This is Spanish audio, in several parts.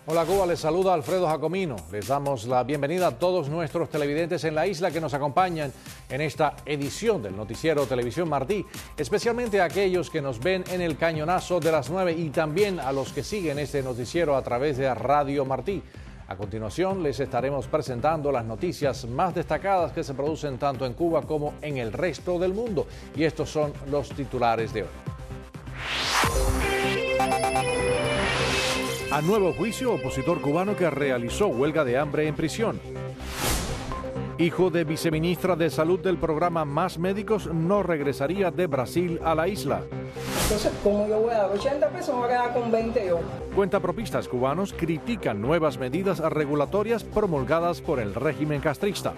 Hola Cuba, les saluda Alfredo Jacomino. Les damos la bienvenida a todos nuestros televidentes en la isla que nos acompañan en esta edición del noticiero Televisión Martí, especialmente a aquellos que nos ven en el cañonazo de las 9 y también a los que siguen este noticiero a través de Radio Martí. A continuación les estaremos presentando las noticias más destacadas que se producen tanto en Cuba como en el resto del mundo. Y estos son los titulares de hoy. A nuevo juicio, opositor cubano que realizó huelga de hambre en prisión. Hijo de viceministra de Salud del programa Más Médicos no regresaría de Brasil a la isla. Entonces, ¿cómo yo voy a dar 80 pesos? Me voy a quedar con 20 yo. Cuentapropistas cubanos critican nuevas medidas regulatorias promulgadas por el régimen castrista.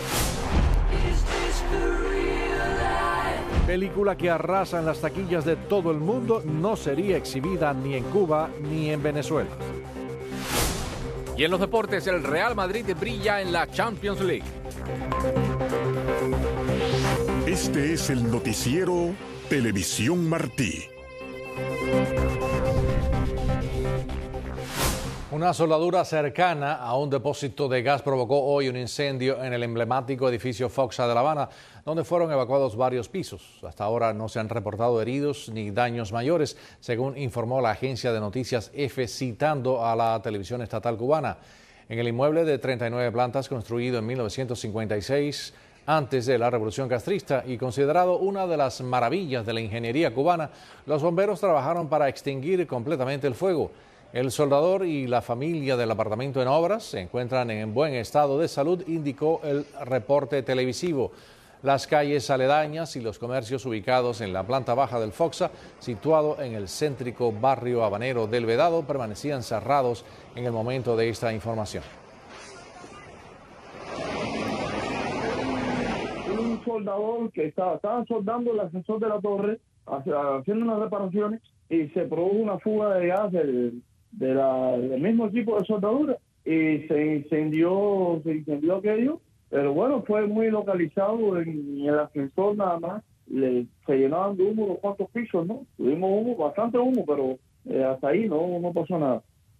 Película que arrasa en las taquillas de todo el mundo no sería exhibida ni en Cuba ni en Venezuela. Y en los deportes, el Real Madrid brilla en la Champions League. Este es el noticiero Televisión Martí. Una soldadura cercana a un depósito de gas provocó hoy un incendio en el emblemático edificio Foxa de La Habana, donde fueron evacuados varios pisos. Hasta ahora no se han reportado heridos ni daños mayores, según informó la agencia de noticias EFE citando a la televisión estatal cubana. En el inmueble de 39 plantas construido en 1956, antes de la Revolución Castrista y considerado una de las maravillas de la ingeniería cubana, los bomberos trabajaron para extinguir completamente el fuego. El soldador y la familia del apartamento en obras se encuentran en buen estado de salud, indicó el reporte televisivo. Las calles aledañas y los comercios ubicados en la planta baja del Foxa, situado en el céntrico barrio habanero del Vedado, permanecían cerrados en el momento de esta información. Un soldador que estaba soldando el ascensor de la torre, haciendo unas reparaciones, y se produjo una fuga de gas del mismo equipo de soldadura y se incendió aquello, pero bueno, fue muy localizado en el ascensor nada más, se llenaban de humo los cuantos pisos, ¿no? Tuvimos humo, bastante humo, pero hasta ahí no pasó nada.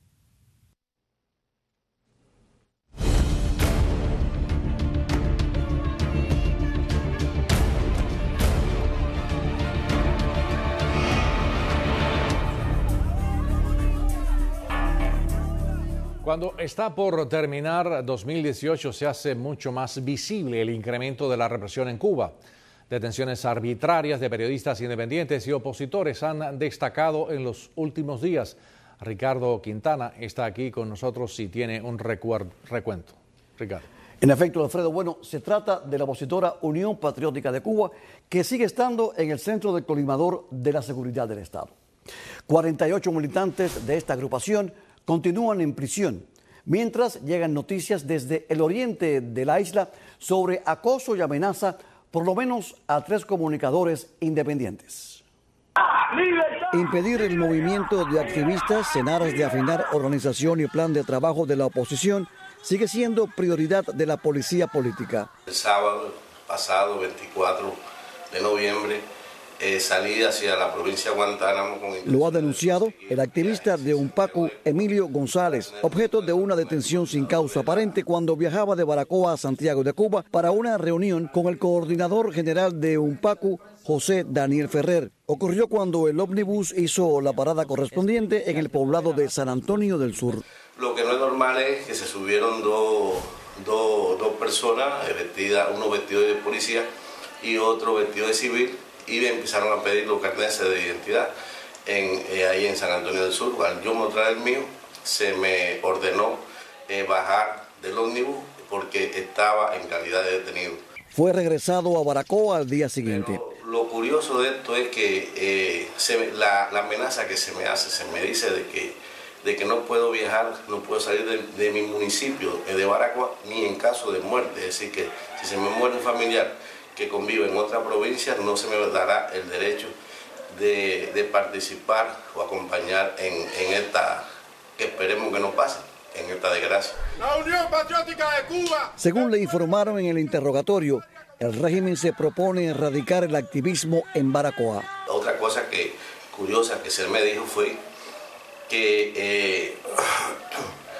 Cuando está por terminar 2018 se hace mucho más visible el incremento de la represión en Cuba. Detenciones arbitrarias de periodistas independientes y opositores han destacado en los últimos días. Ricardo Quintana está aquí con nosotros y tiene un recuento. Ricardo. En efecto, Alfredo, bueno, se trata de la opositora Unión Patriótica de Cuba, que sigue estando en el centro del colimador de la seguridad del Estado. 48 militantes de esta agrupación continúan en prisión, mientras llegan noticias desde el oriente de la isla sobre acoso y amenaza por lo menos a 3 comunicadores independientes. Impedir el movimiento de activistas en aras de afinar organización y plan de trabajo de la oposición sigue siendo prioridad de la policía política. El sábado pasado, 24 de noviembre, salí hacia la provincia de Guantánamo. Lo ha denunciado el activista de UNPACU, Emilio González, objeto de una detención sin causa aparente cuando viajaba de Baracoa a Santiago de Cuba para una reunión con el coordinador general de UNPACU, José Daniel Ferrer. Ocurrió cuando el ómnibus hizo la parada correspondiente en el poblado de San Antonio del Sur. Lo que no es normal es que se subieron dos personas, uno vestido de policía y otro vestido de civil, y me empezaron a pedir los carnets de identidad ahí en San Antonio del Sur. Al yo mostrar el mío, se me ordenó bajar del ómnibus porque estaba en calidad de detenido. Fue regresado a Baracoa al día siguiente. Pero lo curioso de esto es que la amenaza que se me hace, se me dice de que no puedo viajar, no puedo salir de mi municipio de Baracoa ni en caso de muerte. Es decir, que si se me muere un familiar que convive en otra provincia, no se me dará el derecho de participar o acompañar en esta, que esperemos que no pase, en esta desgracia. La Unión Patriótica de Cuba. Según le informaron en el interrogatorio, el régimen se propone erradicar el activismo en Baracoa. Otra cosa curiosa que se me dijo fue que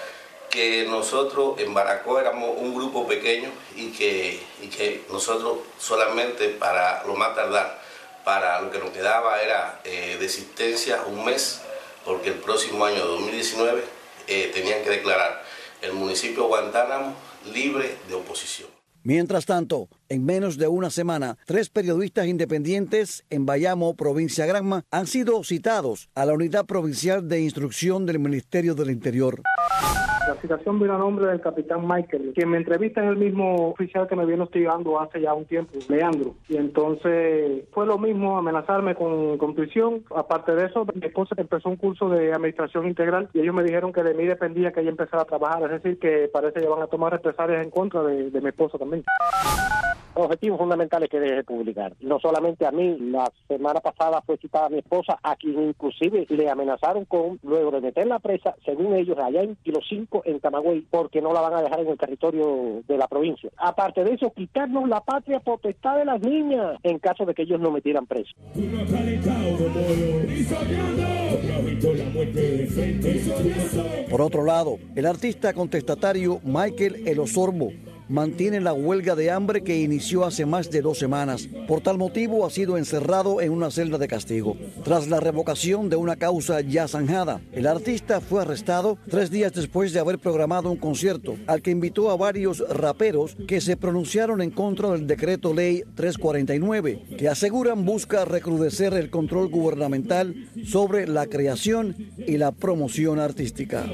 que nosotros en Baracoa éramos un grupo pequeño y que nosotros solamente para lo más tardar, para lo que nos quedaba era de existencia un mes, porque el próximo año 2019 tenían que declarar el municipio de Guantánamo libre de oposición. Mientras tanto, en menos de una semana, 3 periodistas independientes en Bayamo, provincia Granma, han sido citados a la Unidad Provincial de Instrucción del Ministerio del Interior. La citación vino a nombre del capitán Michael, quien me entrevista es el mismo oficial que me viene hostigando hace ya un tiempo, Leandro. Y entonces fue lo mismo, amenazarme con prisión. Aparte de eso, mi esposa empezó un curso de administración integral y ellos me dijeron que de mí dependía que ella empezara a trabajar. Es decir, que parece que van a tomar represalias en contra de mi esposa también. Objetivos fundamentales que deje de publicar. No solamente a mí, la semana pasada fue citada a mi esposa, a quien inclusive le amenazaron con, luego de meterla presa, según ellos, allá en Kilo 5, en Camagüey, porque no la van a dejar en el territorio de la provincia. Aparte de eso, quitarnos la patria potestad de las niñas, en caso de que ellos no metieran preso. Por otro lado, el artista contestatario Michael El Osorbo mantiene la huelga de hambre que inició hace más de 2 semanas. Por tal motivo ha sido encerrado en una celda de castigo. Tras la revocación de una causa ya zanjada, el artista fue arrestado 3 días después de haber programado un concierto al que invitó a varios raperos que se pronunciaron en contra del decreto ley 349, que aseguran busca recrudecer el control gubernamental sobre la creación y la promoción artística.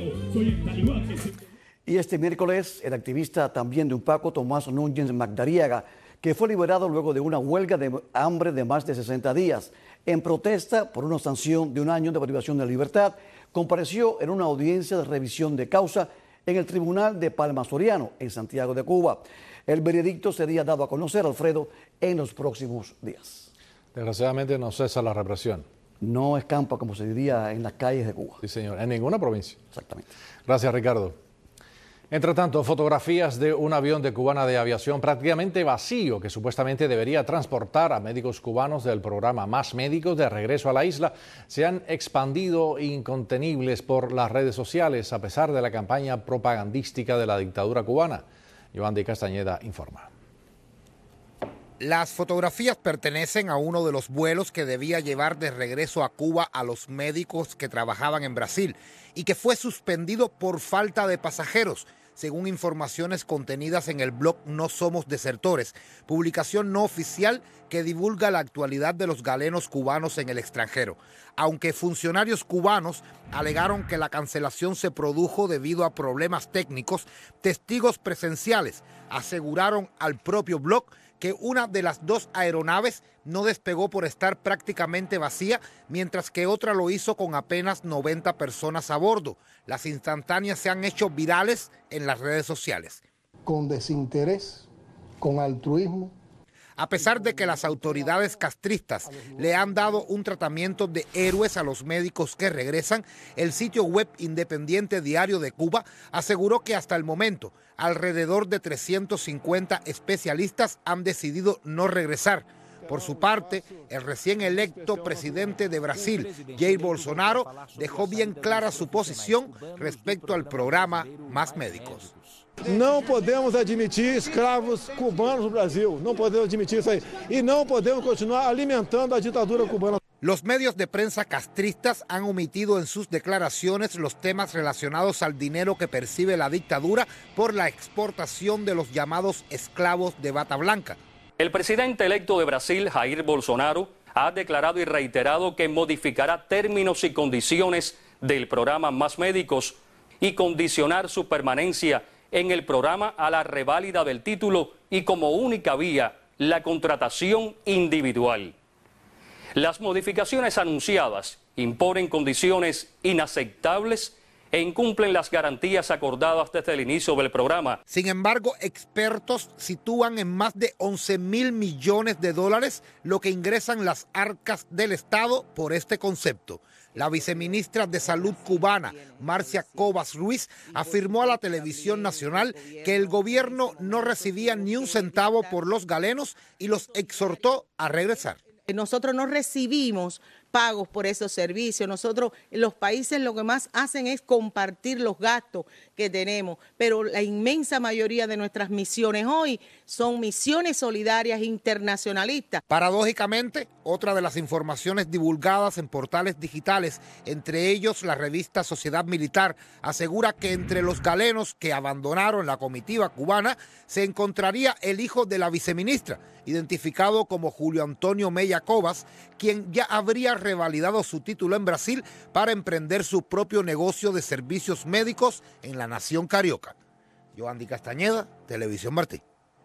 Y este miércoles, el activista también de Umpaco, Tomás Núñez Magdariaga, que fue liberado luego de una huelga de hambre de más de 60 días, en protesta por una sanción de 1 año de privación de libertad, compareció en una audiencia de revisión de causa en el Tribunal de Palma Soriano, en Santiago de Cuba. El veredicto sería dado a conocer, Alfredo, en los próximos días. Desgraciadamente no cesa la represión. No escampa, como se diría, en las calles de Cuba. Sí, señor, en ninguna provincia. Exactamente. Gracias, Ricardo. Entre tanto, fotografías de un avión de Cubana de Aviación prácticamente vacío que supuestamente debería transportar a médicos cubanos del programa Más Médicos de regreso a la isla se han expandido incontenibles por las redes sociales a pesar de la campaña propagandística de la dictadura cubana. Giovanni Castañeda informa. Las fotografías pertenecen a uno de los vuelos que debía llevar de regreso a Cuba a los médicos que trabajaban en Brasil y que fue suspendido por falta de pasajeros, según informaciones contenidas en el blog No Somos Desertores, publicación no oficial que divulga la actualidad de los galenos cubanos en el extranjero. Aunque funcionarios cubanos alegaron que la cancelación se produjo debido a problemas técnicos, testigos presenciales aseguraron al propio blog que una de las 2 aeronaves no despegó por estar prácticamente vacía, mientras que otra lo hizo con apenas 90 personas a bordo. Las instantáneas se han hecho virales en las redes sociales. Con desinterés, con altruismo. A pesar de que las autoridades castristas le han dado un tratamiento de héroes a los médicos que regresan, el sitio web independiente Diario de Cuba aseguró que hasta el momento alrededor de 350 especialistas han decidido no regresar. Por su parte, el recién electo presidente de Brasil, Jair Bolsonaro, dejó bien clara su posición respecto al programa Más Médicos. Não podemos admitir escravos cubanos no Brasil. Não podemos admitir isso aí. E não podemos continuar alimentando a ditadura cubana. Los medios de prensa castristas han omitido en sus declaraciones los temas relacionados al dinero que percibe la dictadura por la exportación de los llamados esclavos de bata blanca. El presidente electo de Brasil, Jair Bolsonaro, ha declarado y reiterado que modificará términos y condiciones del programa Más Médicos y condicionar su permanencia en el programa a la reválida del título y como única vía la contratación individual. Las modificaciones anunciadas imponen condiciones inaceptables e incumplen las garantías acordadas desde el inicio del programa. Sin embargo, expertos sitúan en más de 11.000 millones de dólares lo que ingresan las arcas del Estado por este concepto. La viceministra de Salud cubana, Marcia Cobas Ruiz, afirmó a la televisión nacional que el gobierno no recibía ni un centavo por los galenos y los exhortó a regresar. Nosotros no recibimos pagos por esos servicios. Nosotros, los países lo que más hacen es compartir los gastos que tenemos, pero la inmensa mayoría de nuestras misiones hoy son misiones solidarias internacionalistas. Paradójicamente, otra de las informaciones divulgadas en portales digitales, entre ellos la revista Sociedad Militar, asegura que entre los galenos que abandonaron la comitiva cubana se encontraría el hijo de la viceministra, identificado como Julio Antonio Mella Cobas, quien ya habría revalidado su título en Brasil para emprender su propio negocio de servicios médicos en la nación carioca. Yoandi Castañeda, Televisión Martí.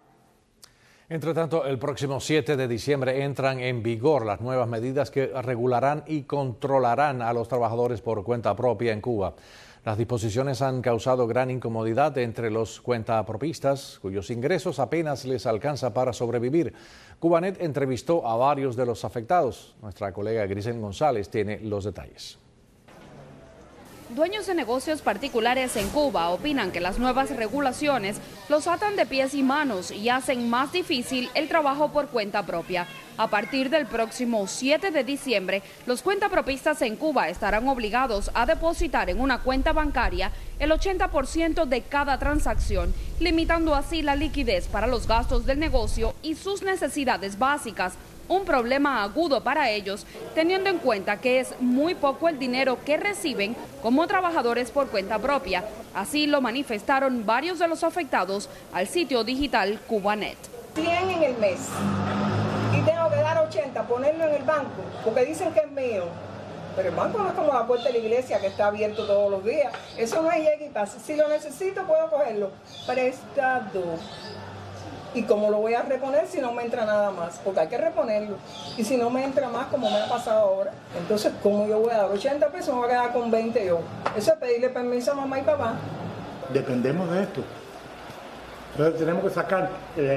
Entre tanto, el próximo 7 de diciembre entran en vigor las nuevas medidas que regularán y controlarán a los trabajadores por cuenta propia en Cuba. Las disposiciones han causado gran incomodidad entre los cuentapropistas, cuyos ingresos apenas les alcanza para sobrevivir. Cubanet entrevistó a varios de los afectados. Nuestra colega Grisel González tiene los detalles. Dueños de negocios particulares en Cuba opinan que las nuevas regulaciones los atan de pies y manos y hacen más difícil el trabajo por cuenta propia. A partir del próximo 7 de diciembre, los cuentapropistas en Cuba estarán obligados a depositar en una cuenta bancaria el 80% de cada transacción, limitando así la liquidez para los gastos del negocio y sus necesidades básicas. Un problema agudo para ellos, teniendo en cuenta que es muy poco el dinero que reciben como trabajadores por cuenta propia. Así lo manifestaron varios de los afectados al sitio digital Cubanet. 100 en el mes y tengo que dar 80, ponerlo en el banco, porque dicen que es mío. Pero el banco no es como la puerta de la iglesia que está abierto todos los días. Eso no es llega y pasa. Si lo necesito, puedo cogerlo. Prestado. ¿Y cómo lo voy a reponer si no me entra nada más? Porque hay que reponerlo. Y si no me entra más, como me ha pasado ahora, entonces, ¿cómo yo voy a dar 80 pesos? Me voy a quedar con 20 yo. Eso es pedirle permiso a mamá y papá. Dependemos de esto. Entonces tenemos que sacar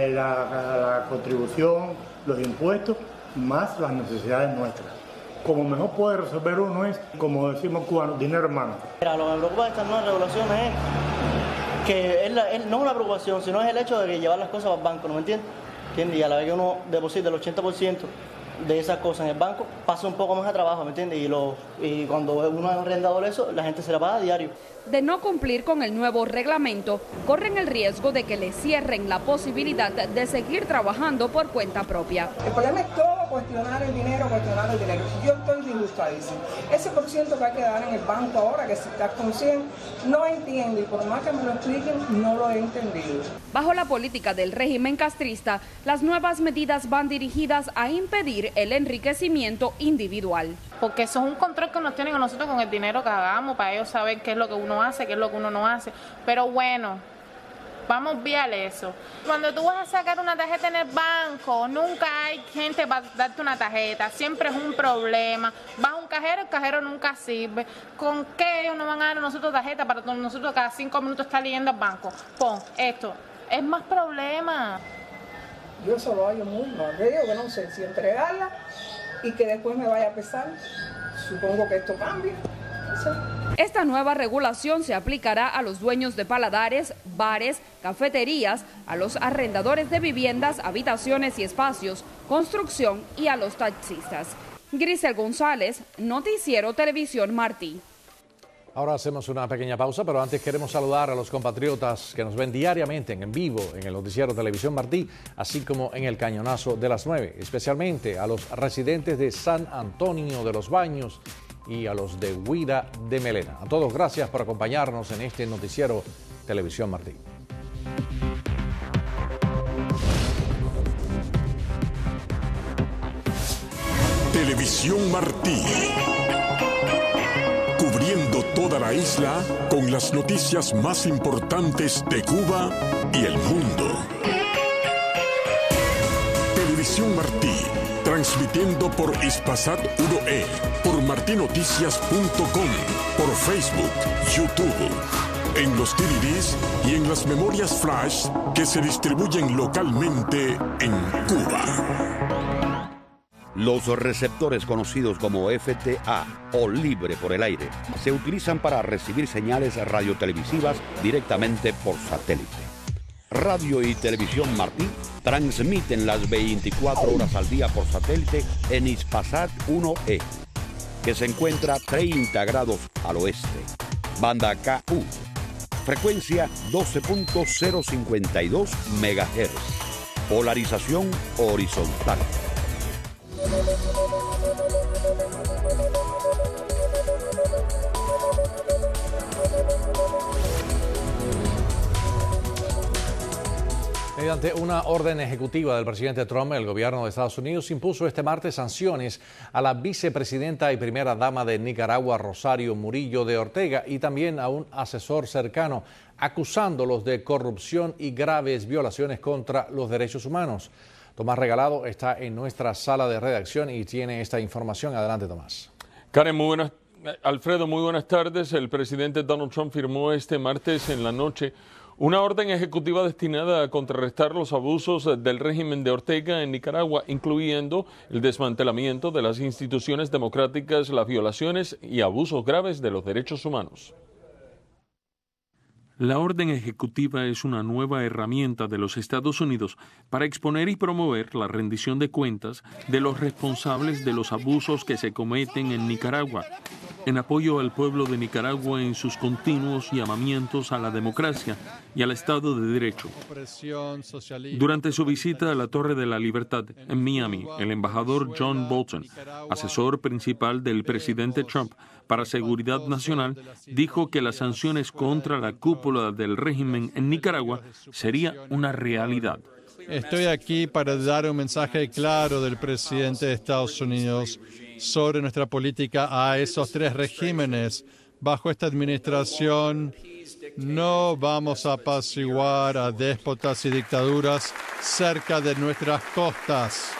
la contribución, los impuestos, más las necesidades nuestras. Como mejor puede resolver uno es, como decimos cubanos, dinero hermano. Lo que me preocupa de estas nuevas regulaciones es que no es una preocupación, sino es el hecho de que llevar las cosas al banco, ¿no me entiendes? Y a la vez que uno deposita el 80% de esas cosas en el banco, pasa un poco más de trabajo, ¿me entiendes? Y cuando uno es arrendador eso, la gente se la paga a diario. De no cumplir con el nuevo reglamento, corren el riesgo de que les cierren la posibilidad de seguir trabajando por cuenta propia. El problema es todo cuestionar el dinero. Yo estoy disgustadísimo. Ese por ciento que hay que dar en el banco ahora, que si estás con 100, no entiendo, y por más que me lo expliquen, no lo he entendido. Bajo la política del régimen castrista, las nuevas medidas van dirigidas a impedir el enriquecimiento individual. Porque eso es un control que nos tienen a nosotros con el dinero que hagamos, para ellos saber qué es lo que uno hace, qué es lo que uno no hace. Pero bueno, vamos a obviar eso. Cuando tú vas a sacar una tarjeta en el banco, nunca hay gente para darte una tarjeta, siempre es un problema. Vas a un cajero, el cajero nunca sirve. ¿Con qué ellos nos van a dar a nosotros tarjeta para nosotros cada 5 minutos estar yendo al banco? Pon esto, es más problema. Yo eso lo hallo muy mal. Yo digo que no sé si entregarla y que después me vaya a pesar. Supongo que esto cambia. No sé. Esta nueva regulación se aplicará a los dueños de paladares, bares, cafeterías, a los arrendadores de viviendas, habitaciones y espacios, construcción y a los taxistas. Grisel González, Noticiero Televisión Martí. Ahora hacemos una pequeña pausa, pero antes queremos saludar a los compatriotas que nos ven diariamente en vivo en el Noticiero Televisión Martí, así como en el Cañonazo de las 9, especialmente a los residentes de San Antonio de los Baños y a los de Huira de Melena. A todos, gracias por acompañarnos en este Noticiero Televisión Martí. Televisión Martí. Cubriendo toda la isla con las noticias más importantes de Cuba y el mundo. Televisión Martí, transmitiendo por Hispasat 1E, por martinoticias.com, por Facebook, YouTube, en los DVDs y en las memorias flash que se distribuyen localmente en Cuba. Los receptores conocidos como FTA o libre por el aire se utilizan para recibir señales radiotelevisivas directamente por satélite. Radio y Televisión Martí transmiten las 24 horas al día por satélite en Hispasat 1E, que se encuentra a 30 grados al oeste. Banda KU, frecuencia 12.052 MHz, polarización horizontal. Mediante una orden ejecutiva del presidente Trump, el gobierno de Estados Unidos impuso este martes sanciones a la vicepresidenta y primera dama de Nicaragua, Rosario Murillo de Ortega, y también a un asesor cercano, acusándolos de corrupción y graves violaciones contra los derechos humanos. Tomás Regalado está en nuestra sala de redacción y tiene esta información. Adelante, Tomás. Karen, Alfredo, muy buenas tardes. El presidente Donald Trump firmó este martes en la noche una orden ejecutiva destinada a contrarrestar los abusos del régimen de Ortega en Nicaragua, incluyendo el desmantelamiento de las instituciones democráticas, las violaciones y abusos graves de los derechos humanos. La orden ejecutiva es una nueva herramienta de los Estados Unidos para exponer y promover la rendición de cuentas de los responsables de los abusos que se cometen en Nicaragua, en apoyo al pueblo de Nicaragua en sus continuos llamamientos a la democracia y al Estado de Derecho. Durante su visita a la Torre de la Libertad en Miami, el embajador John Bolton, asesor principal del presidente Trump para Seguridad Nacional, dijo que las sanciones contra la cúpula del régimen en Nicaragua sería una realidad. Estoy aquí para dar un mensaje claro del presidente de Estados Unidos sobre nuestra política a esos tres regímenes. Bajo esta administración no vamos a apaciguar a déspotas y dictaduras cerca de nuestras costas.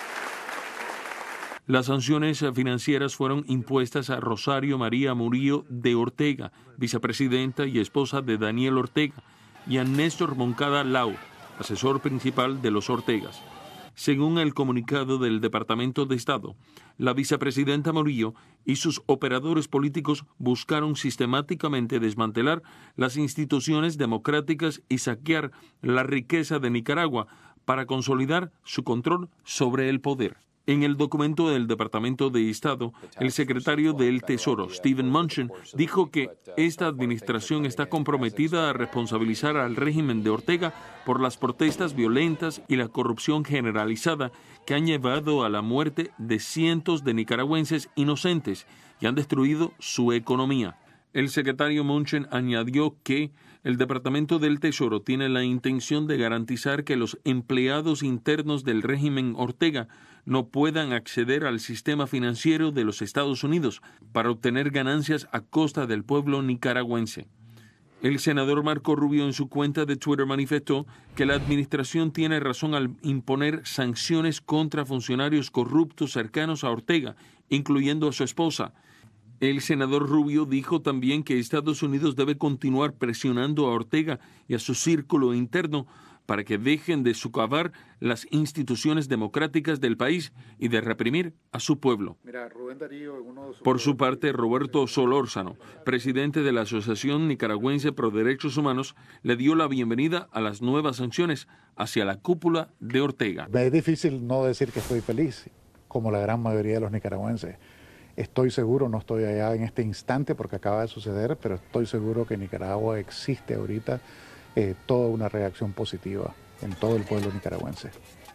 Las sanciones financieras fueron impuestas a Rosario María Murillo de Ortega, vicepresidenta y esposa de Daniel Ortega, y a Néstor Moncada Lau, asesor principal de los Ortegas. Según el comunicado del Departamento de Estado, la vicepresidenta Murillo y sus operadores políticos buscaron sistemáticamente desmantelar las instituciones democráticas y saquear la riqueza de Nicaragua para consolidar su control sobre el poder. En el documento del Departamento de Estado, el secretario del Tesoro, Steven Mnuchin, dijo que esta administración está comprometida a responsabilizar al régimen de Ortega por las protestas violentas y la corrupción generalizada que han llevado a la muerte de cientos de nicaragüenses inocentes y han destruido su economía. El secretario Mnuchin añadió que el Departamento del Tesoro tiene la intención de garantizar que los empleados internos del régimen Ortega no puedan acceder al sistema financiero de los Estados Unidos para obtener ganancias a costa del pueblo nicaragüense. El senador Marco Rubio en su cuenta de Twitter manifestó que la administración tiene razón al imponer sanciones contra funcionarios corruptos cercanos a Ortega, incluyendo a su esposa. El senador Rubio dijo también que Estados Unidos debe continuar presionando a Ortega y a su círculo interno para que dejen de socavar las instituciones democráticas del país y de reprimir a su pueblo. Por su parte, Roberto Solórzano, presidente de la Asociación Nicaragüense Pro Derechos Humanos, le dio la bienvenida a las nuevas sanciones hacia la cúpula de Ortega. Es difícil no decir que estoy feliz, como la gran mayoría de los nicaragüenses. Estoy seguro, no estoy allá en este instante porque acaba de suceder, pero estoy seguro que en Nicaragua existe ahorita toda una reacción positiva en todo el pueblo nicaragüense.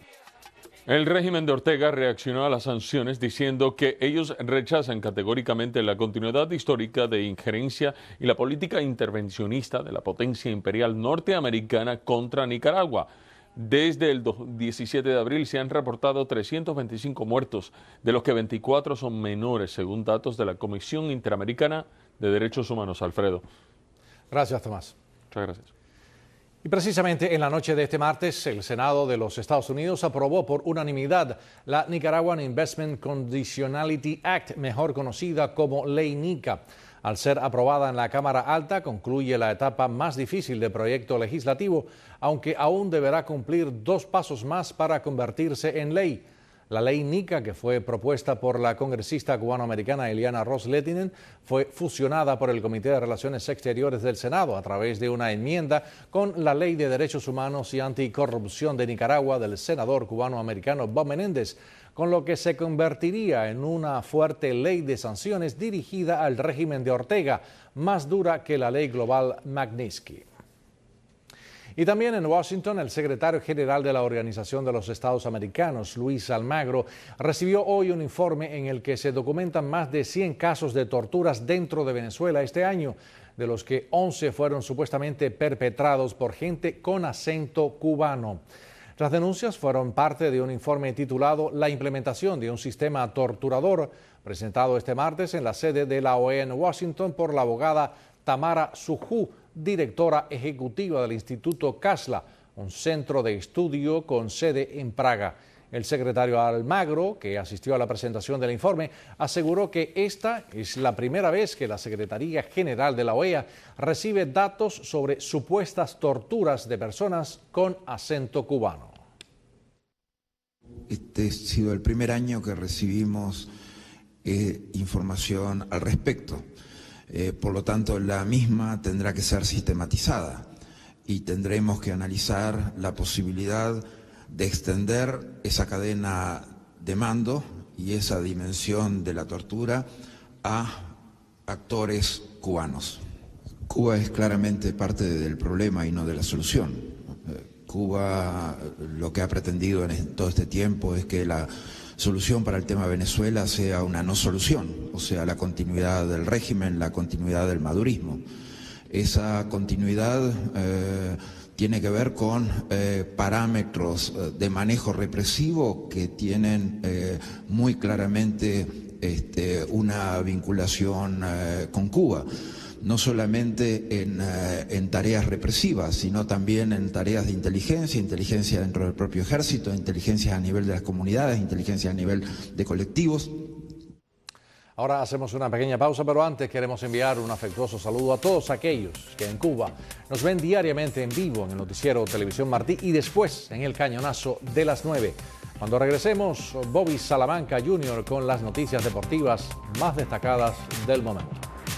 El régimen de Ortega reaccionó a las sanciones diciendo que ellos rechazan categóricamente la continuidad histórica de injerencia y la política intervencionista de la potencia imperial norteamericana contra Nicaragua. Desde el 17 de abril se han reportado 325 muertos, de los que 24 son menores, según datos de la Comisión Interamericana de Derechos Humanos. Alfredo. Gracias, Tomás. Muchas gracias. Y precisamente en la noche de este martes, el Senado de los Estados Unidos aprobó por unanimidad la Nicaraguan Investment Conditionality Act, mejor conocida como Ley NICA. Al ser aprobada en la Cámara Alta, concluye la etapa más difícil del proyecto legislativo, aunque aún deberá cumplir 2 pasos más para convertirse en ley. La ley NICA, que fue propuesta por la congresista cubanoamericana Eliana Ros-Lehtinen, fue fusionada por el Comité de Relaciones Exteriores del Senado a través de una enmienda con la Ley de Derechos Humanos y Anticorrupción de Nicaragua del senador cubanoamericano Bob Menéndez, con lo que se convertiría en una fuerte ley de sanciones dirigida al régimen de Ortega, más dura que la ley global Magnitsky. Y también en Washington, el secretario general de la Organización de los Estados Americanos, Luis Almagro, recibió hoy un informe en el que se documentan más de 100 casos de torturas dentro de Venezuela este año, de los que 11 fueron supuestamente perpetrados por gente con acento cubano. Las denuncias fueron parte de un informe titulado La implementación de un sistema torturador, presentado este martes en la sede de la OEA en Washington por la abogada Tamara Sujú, directora ejecutiva del Instituto Casla, un centro de estudio con sede en Praga. El secretario Almagro, que asistió a la presentación del informe, aseguró que esta es la primera vez que la Secretaría General de la OEA recibe datos sobre supuestas torturas de personas con acento cubano. Este ha sido el primer año que recibimos información al respecto. Por lo tanto, la misma tendrá que ser sistematizada y tendremos que analizar la posibilidad de extender esa cadena de mando y esa dimensión de la tortura a actores cubanos. Cuba es claramente parte del problema y no de la solución. Cuba lo que ha pretendido en todo este tiempo es que la solución para el tema de Venezuela sea una no solución, o sea, la continuidad del régimen, la continuidad del madurismo. Esa continuidad tiene que ver con parámetros de manejo represivo que tienen muy claramente una vinculación con Cuba. No solamente en tareas represivas, sino también en tareas de inteligencia dentro del propio ejército, inteligencia a nivel de las comunidades, inteligencia a nivel de colectivos. Ahora hacemos una pequeña pausa, pero antes queremos enviar un afectuoso saludo a todos aquellos que en Cuba nos ven diariamente en vivo en el noticiero Televisión Martí y después en el cañonazo de las 9. Cuando regresemos, Bobby Salamanca Jr. con las noticias deportivas más destacadas del momento.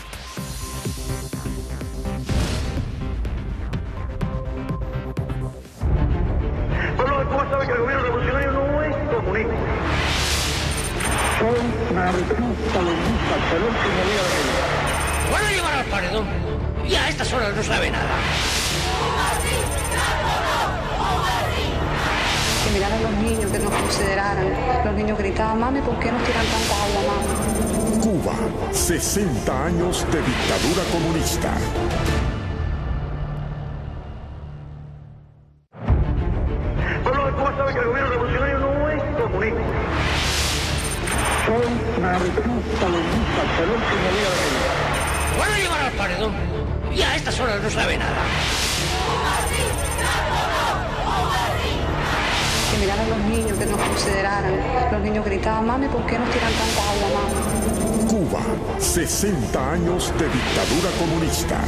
Pueblo de Cuba sabe que el gobierno revolucionario no es comunista. Soy marxista-leninista hasta el último día de mi vida. Van a llevar al paredón y a estas horas no sabe nada. Que miraran a los niños, que nos consideraran. Los niños gritaban, mami, ¿por qué nos tiran tanta agua, mami? Cuba, 60 años de dictadura comunista. Pueblo de Cuba sabe que el gobierno revolucionario no es comunista. Soy marxista-leninista hasta el último día de mi vida. Van a llevar al paredón y a estas horas no sabe nada. Que miraran a los niños, que nos consideraran. Los niños gritaban, mami, ¿por qué nos tiran tanta agua, mami? Cuba, 60 años de dictadura comunista.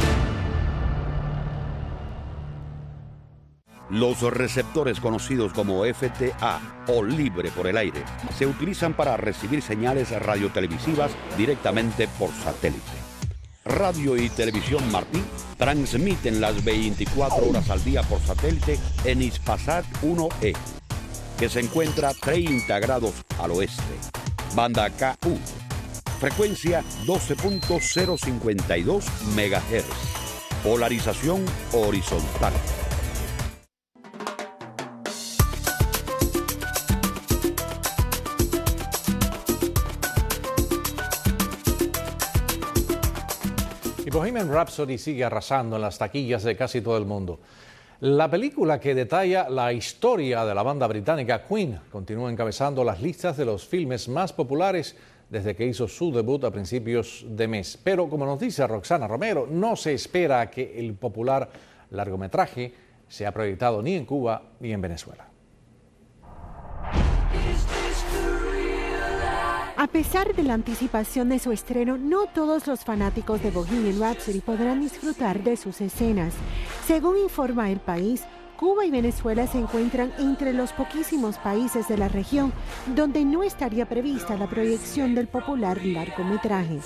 Los receptores conocidos como FTA o libre por el aire se utilizan para recibir señales radiotelevisivas directamente por satélite. Radio y Televisión Martí transmiten las 24 horas al día por satélite en Hispasat 1E, que se encuentra 30 grados al oeste. Banda KU, frecuencia 12.052 MHz, polarización horizontal. Y Bohemian Rhapsody sigue arrasando en las taquillas de casi todo el mundo. La película que detalla la historia de la banda británica Queen continúa encabezando las listas de los filmes más populares desde que hizo su debut a principios de mes. Pero como nos dice Roxana Romero, no se espera que el popular largometraje sea proyectado ni en Cuba ni en Venezuela. A pesar de la anticipación de su estreno, no todos los fanáticos de Bohemian Rhapsody podrán disfrutar de sus escenas. Según informa El País, Cuba y Venezuela se encuentran entre los poquísimos países de la región donde no estaría prevista la proyección del popular largometraje.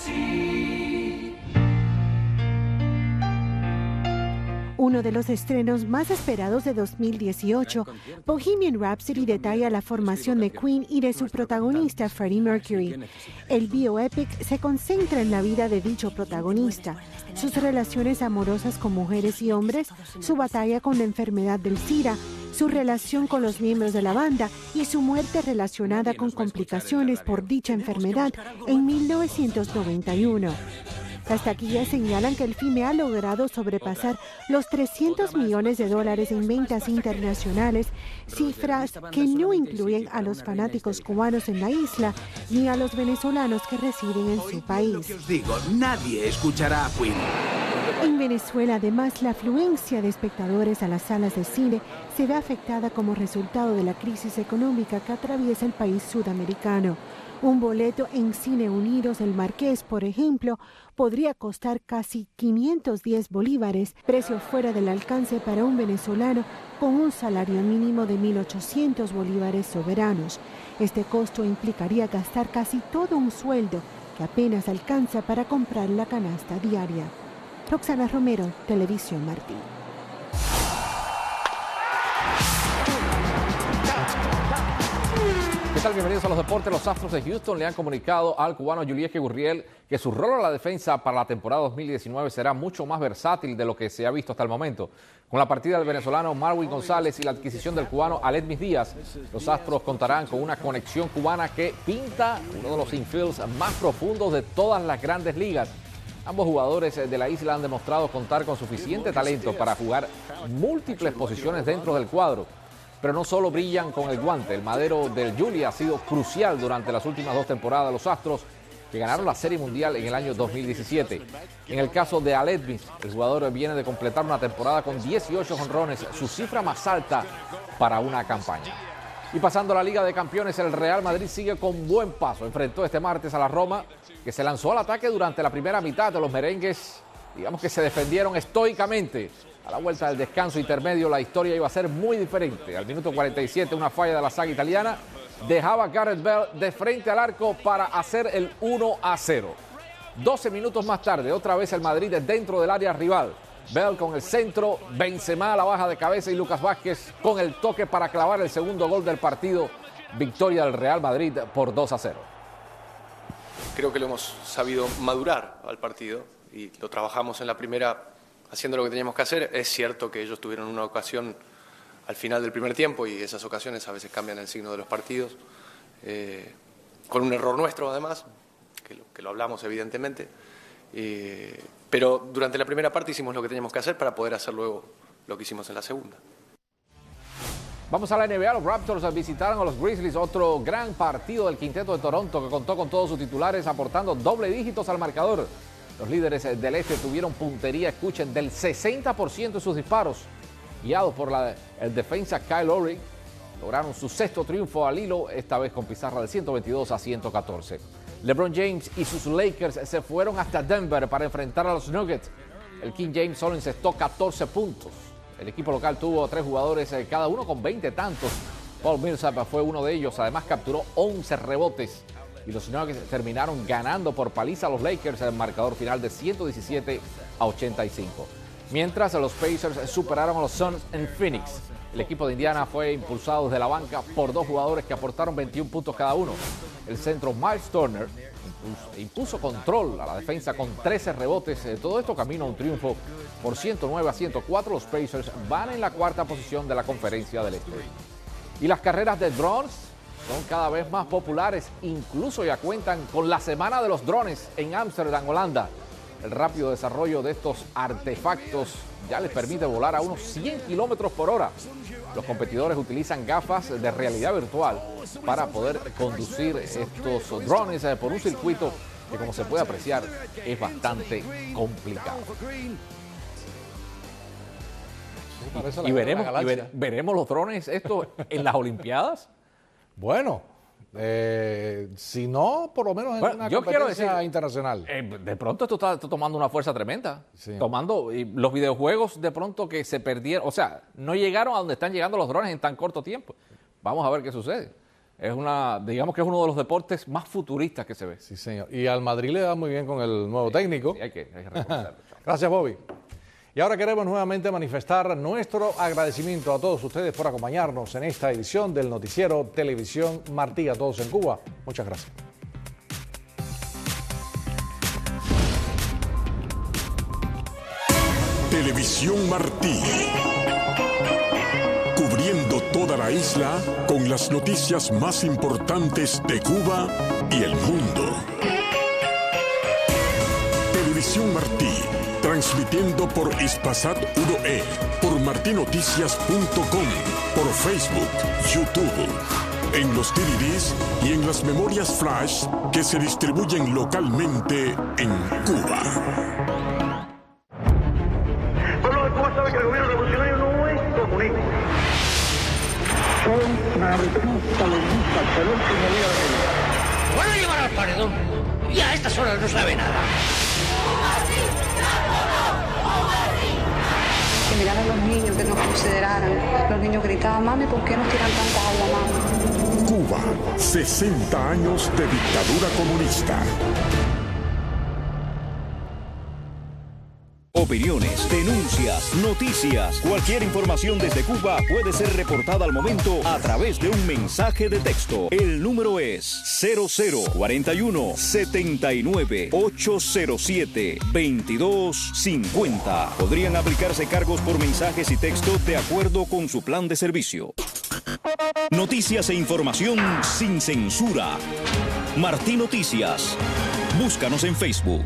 Uno de los estrenos más esperados de 2018, Bohemian Rhapsody detalla la formación de Queen y de su protagonista Freddie Mercury. El bioepic se concentra en la vida de dicho protagonista, sus relaciones amorosas con mujeres y hombres, su batalla con la enfermedad del SIDA, su relación con los miembros de la banda y su muerte relacionada con complicaciones por dicha enfermedad en 1991. Las taquillas señalan que el filme ha logrado sobrepasar los $300 millones en ventas internacionales, cifras que no incluyen a los fanáticos cubanos en la isla ni a los venezolanos que residen en su país. Nadie escuchará a Queen. En Venezuela, además, la afluencia de espectadores a las salas de cine se ve afectada como resultado de la crisis económica que atraviesa el país sudamericano. Un boleto en Cine Unidos El Marqués, por ejemplo, podría costar casi 510 bolívares, precio fuera del alcance para un venezolano con un salario mínimo de 1.800 bolívares soberanos. Este costo implicaría gastar casi todo un sueldo que apenas alcanza para comprar la canasta diaria. Roxana Romero, Televisión Martín. ¿Qué tal? Bienvenidos a los deportes. Los Astros de Houston le han comunicado al cubano Yulieski Gurriel que su rol en la defensa para la temporada 2019 será mucho más versátil de lo que se ha visto hasta el momento. Con la partida del venezolano Marwin González y la adquisición del cubano Aledmis Díaz, los Astros contarán con una conexión cubana que pinta uno de los infields más profundos de todas las grandes ligas. Ambos jugadores de la isla han demostrado contar con suficiente talento para jugar múltiples posiciones dentro del cuadro. Pero no solo brillan con el guante, el madero del Yuli ha sido crucial durante las últimas dos temporadas de los Astros, que ganaron la Serie Mundial en el año 2017. En el caso de Aledmis, el jugador viene de completar una temporada con 18 jonrones, su cifra más alta para una campaña. Y pasando a la Liga de Campeones, el Real Madrid sigue con buen paso. Enfrentó este martes a la Roma, que se lanzó al ataque durante la primera mitad de los merengues. Digamos que se defendieron estoicamente. A la vuelta del descanso intermedio, la historia iba a ser muy diferente. Al minuto 47, una falla de la saga italiana dejaba a Gareth Bale de frente al arco para hacer el 1-0. 12 minutos más tarde, otra vez el Madrid dentro del área rival. Bale con el centro, Benzema a la baja de cabeza y Lucas Vázquez con el toque para clavar el segundo gol del partido. Victoria del Real Madrid por 2-0. Creo que lo hemos sabido madurar al partido y lo trabajamos en la primera haciendo lo que teníamos que hacer. Es cierto que ellos tuvieron una ocasión al final del primer tiempo y esas ocasiones a veces cambian el signo de los partidos, con un error nuestro además, que lo hablamos evidentemente, pero durante la primera parte hicimos lo que teníamos que hacer para poder hacer luego lo que hicimos en la segunda. Vamos a la NBA. Los Raptors visitaron a los Grizzlies, otro gran partido del quinteto de Toronto que contó con todos sus titulares aportando doble dígitos al marcador. Los líderes del este tuvieron puntería, escuchen, del 60% de sus disparos. Guiados por el defensa Kyle Lowry, lograron su sexto triunfo al hilo, esta vez con pizarra de 122-114. LeBron James y sus Lakers se fueron hasta Denver para enfrentar a los Nuggets. El King James solo encestó 14 puntos. El equipo local tuvo 3 jugadores, cada uno con 20 tantos. Paul Millsap fue uno de ellos, además capturó 11 rebotes. Y los Nuggets terminaron ganando por paliza a los Lakers en el marcador final de 117-85. Mientras los Pacers superaron a los Suns en Phoenix. El equipo de Indiana fue impulsado desde la banca por 2 jugadores que aportaron 21 puntos cada uno. El centro Miles Turner impuso control a la defensa con 13 rebotes. Todo esto camino a un triunfo por 109-104. Los Pacers van en la 4ª posición de la Conferencia del Este. Y las carreras de drones son cada vez más populares, incluso ya cuentan con la Semana de los Drones en Ámsterdam, Holanda. El rápido desarrollo de estos artefactos ya les permite volar a unos 100 kilómetros por hora. Los competidores utilizan gafas de realidad virtual para poder conducir estos drones por un circuito que, como se puede apreciar, es bastante complicado. Y veremos los drones estos en las Olimpiadas. Bueno, Si no, por lo menos en una competencia internacional. De pronto esto está tomando una fuerza tremenda. Sí. Y los videojuegos de pronto que se perdieron, o sea, no llegaron a donde están llegando los drones en tan corto tiempo. Vamos a ver qué sucede. Digamos que es uno de los deportes más futuristas que se ve. Sí, señor. Y al Madrid le da muy bien con el nuevo técnico. Sí, hay que reconocerlo. Gracias, Bobby. Y ahora queremos nuevamente manifestar nuestro agradecimiento a todos ustedes por acompañarnos en esta edición del noticiero Televisión Martí, a todos en Cuba. Muchas gracias. Televisión Martí. Cubriendo toda la isla con las noticias más importantes de Cuba y el mundo. Televisión Martí. Transmitiendo por Hispasat 1E, por martinoticias.com, por Facebook, YouTube, en los DVDs y en las memorias flash que se distribuyen localmente en Cuba. Pueblo de Cuba sabe que el gobierno revolucionario no es comunista. Son marxistas-leninistas, pero el último día de ellos. Van a llevar al paredón y a estas horas no sabe nada. Que miraran a los niños, que nos consideraran. Los niños gritaban, mami, ¿por qué nos tiran tanta agua, mami? Cuba, 60 años de dictadura comunista. Opiniones, denuncias, noticias. Cualquier información desde Cuba puede ser reportada al momento a través de un mensaje de texto. El número es 0041 79 807 2250. Podrían aplicarse cargos por mensajes y texto de acuerdo con su plan de servicio. Noticias e información sin censura. Martí Noticias. Búscanos en Facebook.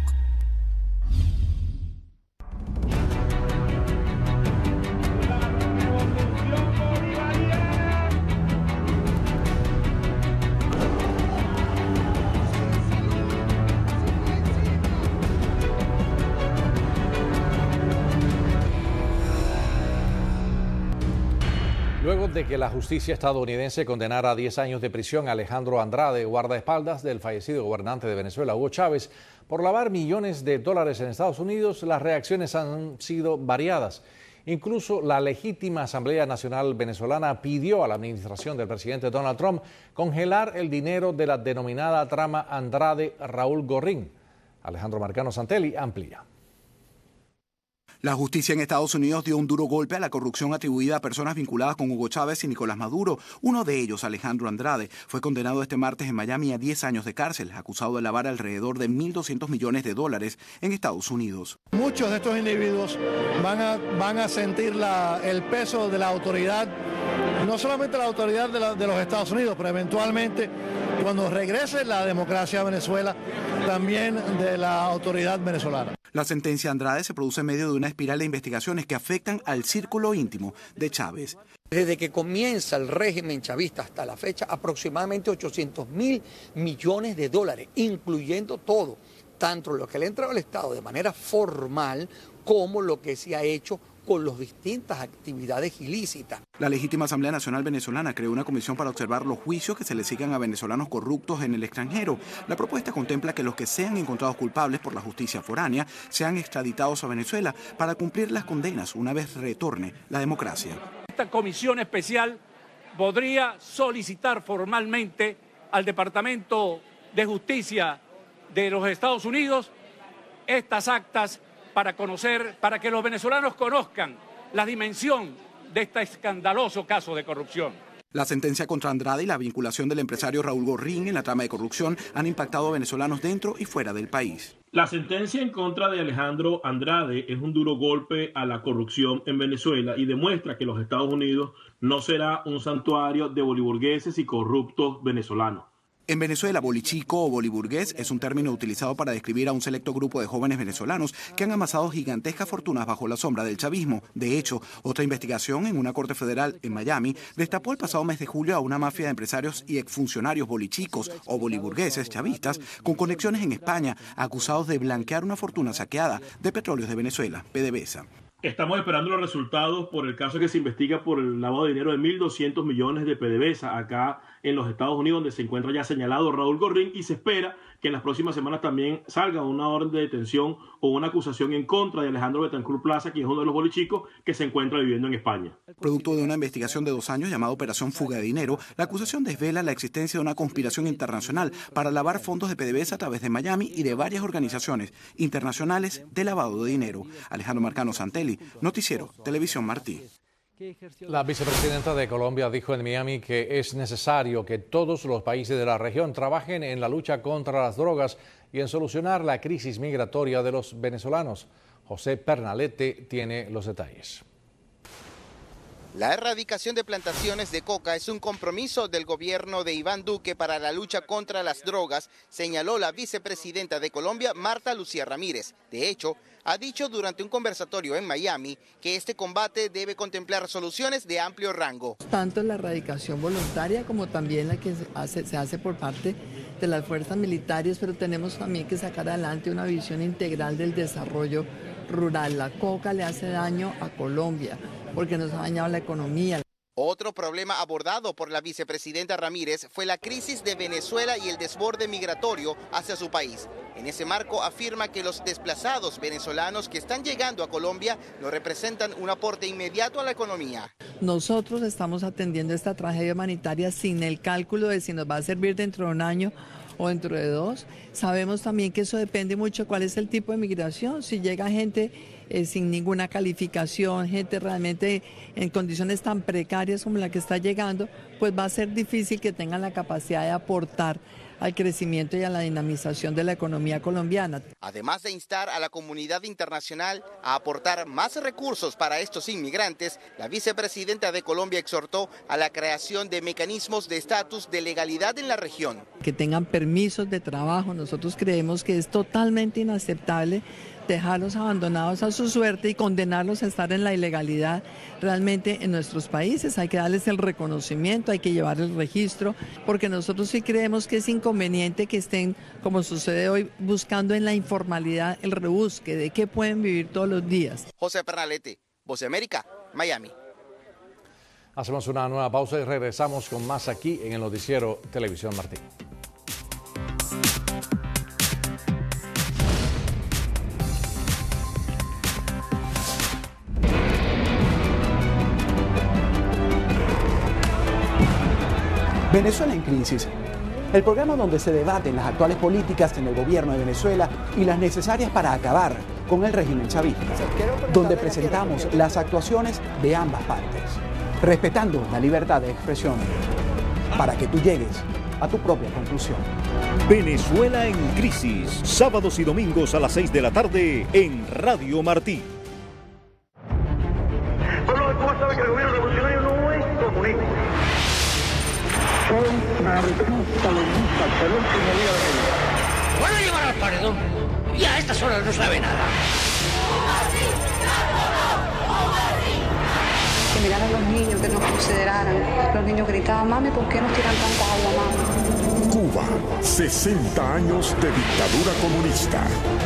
Luego de que la justicia estadounidense condenara a 10 años de prisión a Alejandro Andrade, guardaespaldas del fallecido gobernante de Venezuela, Hugo Chávez, por lavar millones de dólares en Estados Unidos, las reacciones han sido variadas. Incluso la legítima Asamblea Nacional Venezolana pidió a la administración del presidente Donald Trump congelar el dinero de la denominada trama Andrade-Raúl Gorrín. Alejandro Marcano Santelli amplía. La justicia en Estados Unidos dio un duro golpe a la corrupción atribuida a personas vinculadas con Hugo Chávez y Nicolás Maduro. Uno de ellos, Alejandro Andrade, fue condenado este martes en Miami a 10 años de cárcel, acusado de lavar alrededor de 1.200 millones de dólares en Estados Unidos. Muchos de estos individuos van a sentir el peso de la autoridad, no solamente la autoridad de los Estados Unidos, pero eventualmente, cuando regrese la democracia a Venezuela, también de la autoridad venezolana. La sentencia de Andrade se produce en medio de una espiral de investigaciones que afectan al círculo íntimo de Chávez. Desde que comienza el régimen chavista hasta la fecha, aproximadamente 800.000 millones de dólares, incluyendo todo, tanto lo que le ha entrado al Estado de manera formal como lo que se ha hecho con las distintas actividades ilícitas. La legítima Asamblea Nacional Venezolana creó una comisión para observar los juicios que se le sigan a venezolanos corruptos en el extranjero. La propuesta contempla que los que sean encontrados culpables por la justicia foránea sean extraditados a Venezuela para cumplir las condenas una vez retorne la democracia. Esta comisión especial podría solicitar formalmente al Departamento de Justicia de los Estados Unidos estas actas para que los venezolanos conozcan la dimensión de este escandaloso caso de corrupción. La sentencia contra Andrade y la vinculación del empresario Raúl Gorrín en la trama de corrupción han impactado a venezolanos dentro y fuera del país. La sentencia en contra de Alejandro Andrade es un duro golpe a la corrupción en Venezuela y demuestra que los Estados Unidos no será un santuario de boliburgueses y corruptos venezolanos. En Venezuela, bolichico o boliburgués es un término utilizado para describir a un selecto grupo de jóvenes venezolanos que han amasado gigantescas fortunas bajo la sombra del chavismo. De hecho, otra investigación en una corte federal en Miami destapó el pasado mes de julio a una mafia de empresarios y exfuncionarios bolichicos o boliburgueses chavistas con conexiones en España, acusados de blanquear una fortuna saqueada de Petróleos de Venezuela, PDVSA. Estamos esperando los resultados por el caso que se investiga por el lavado de dinero de 1.200 millones de PDVSA acá en los Estados Unidos, donde se encuentra ya señalado Raúl Gorrín, y se espera que en las próximas semanas también salga una orden de detención o una acusación en contra de Alejandro Betancur Plaza, que es uno de los bolichicos que se encuentra viviendo en España. Producto de una investigación de 2 años llamada Operación Fuga de Dinero, la acusación desvela la existencia de una conspiración internacional para lavar fondos de PDVSA a través de Miami y de varias organizaciones internacionales de lavado de dinero. Alejandro Marcano Santelli, Noticiero Televisión Martí. La vicepresidenta de Colombia dijo en Miami que es necesario que todos los países de la región trabajen en la lucha contra las drogas y en solucionar la crisis migratoria de los venezolanos. José Pernalete tiene los detalles. La erradicación de plantaciones de coca es un compromiso del gobierno de Iván Duque para la lucha contra las drogas, señaló la vicepresidenta de Colombia, Marta Lucía Ramírez. De hecho, ha dicho durante un conversatorio en Miami que este combate debe contemplar soluciones de amplio rango. Tanto la erradicación voluntaria como también la que se hace por parte de las fuerzas militares, pero tenemos también que sacar adelante una visión integral del desarrollo rural. La coca le hace daño a Colombia porque nos ha dañado la economía. Otro problema abordado por la vicepresidenta Ramírez fue la crisis de Venezuela y el desborde migratorio hacia su país. En ese marco afirma que los desplazados venezolanos que están llegando a Colombia no representan un aporte inmediato a la economía. Nosotros estamos atendiendo esta tragedia humanitaria sin el cálculo de si nos va a servir dentro de un año o dentro de 2. Sabemos también que eso depende mucho cuál es el tipo de migración. Si llega gente sin ninguna calificación, gente realmente en condiciones tan precarias como la que está llegando, pues va a ser difícil que tengan la capacidad de aportar al crecimiento y a la dinamización de la economía colombiana. Además de instar a la comunidad internacional a aportar más recursos para estos inmigrantes, la vicepresidenta de Colombia exhortó a la creación de mecanismos de estatus de legalidad en la región. Que tengan permisos de trabajo. Nosotros creemos que es totalmente inaceptable dejarlos abandonados a su suerte y condenarlos a estar en la ilegalidad realmente en nuestros países. Hay que darles el reconocimiento, hay que llevar el registro, porque nosotros sí creemos que es inconveniente que estén, como sucede hoy, buscando en la informalidad el rebusque de qué pueden vivir todos los días. José Pernalete, Voz de América, Miami. Hacemos una nueva pausa y regresamos con más aquí en el noticiero Televisión Martí. Venezuela en crisis. El programa donde se debaten las actuales políticas en el gobierno de Venezuela y las necesarias para acabar con el régimen chavista, donde presentamos las actuaciones de ambas partes, respetando la libertad de expresión, para que tú llegues a tu propia conclusión. Venezuela en crisis, sábados y domingos a las 6 de la tarde en Radio Martí. Solo tú sabes que el gobierno revolucionario no es comunista. Soy marxista, leninista, hasta el último día de mi vida. Van a llevar al paredón y a estas horas no sabe nada. Que miraran a los niños, que nos consideraran. Los niños gritaban, mami, ¿por qué nos tiran tanta agua, mami? Cuba, 60 años de dictadura comunista.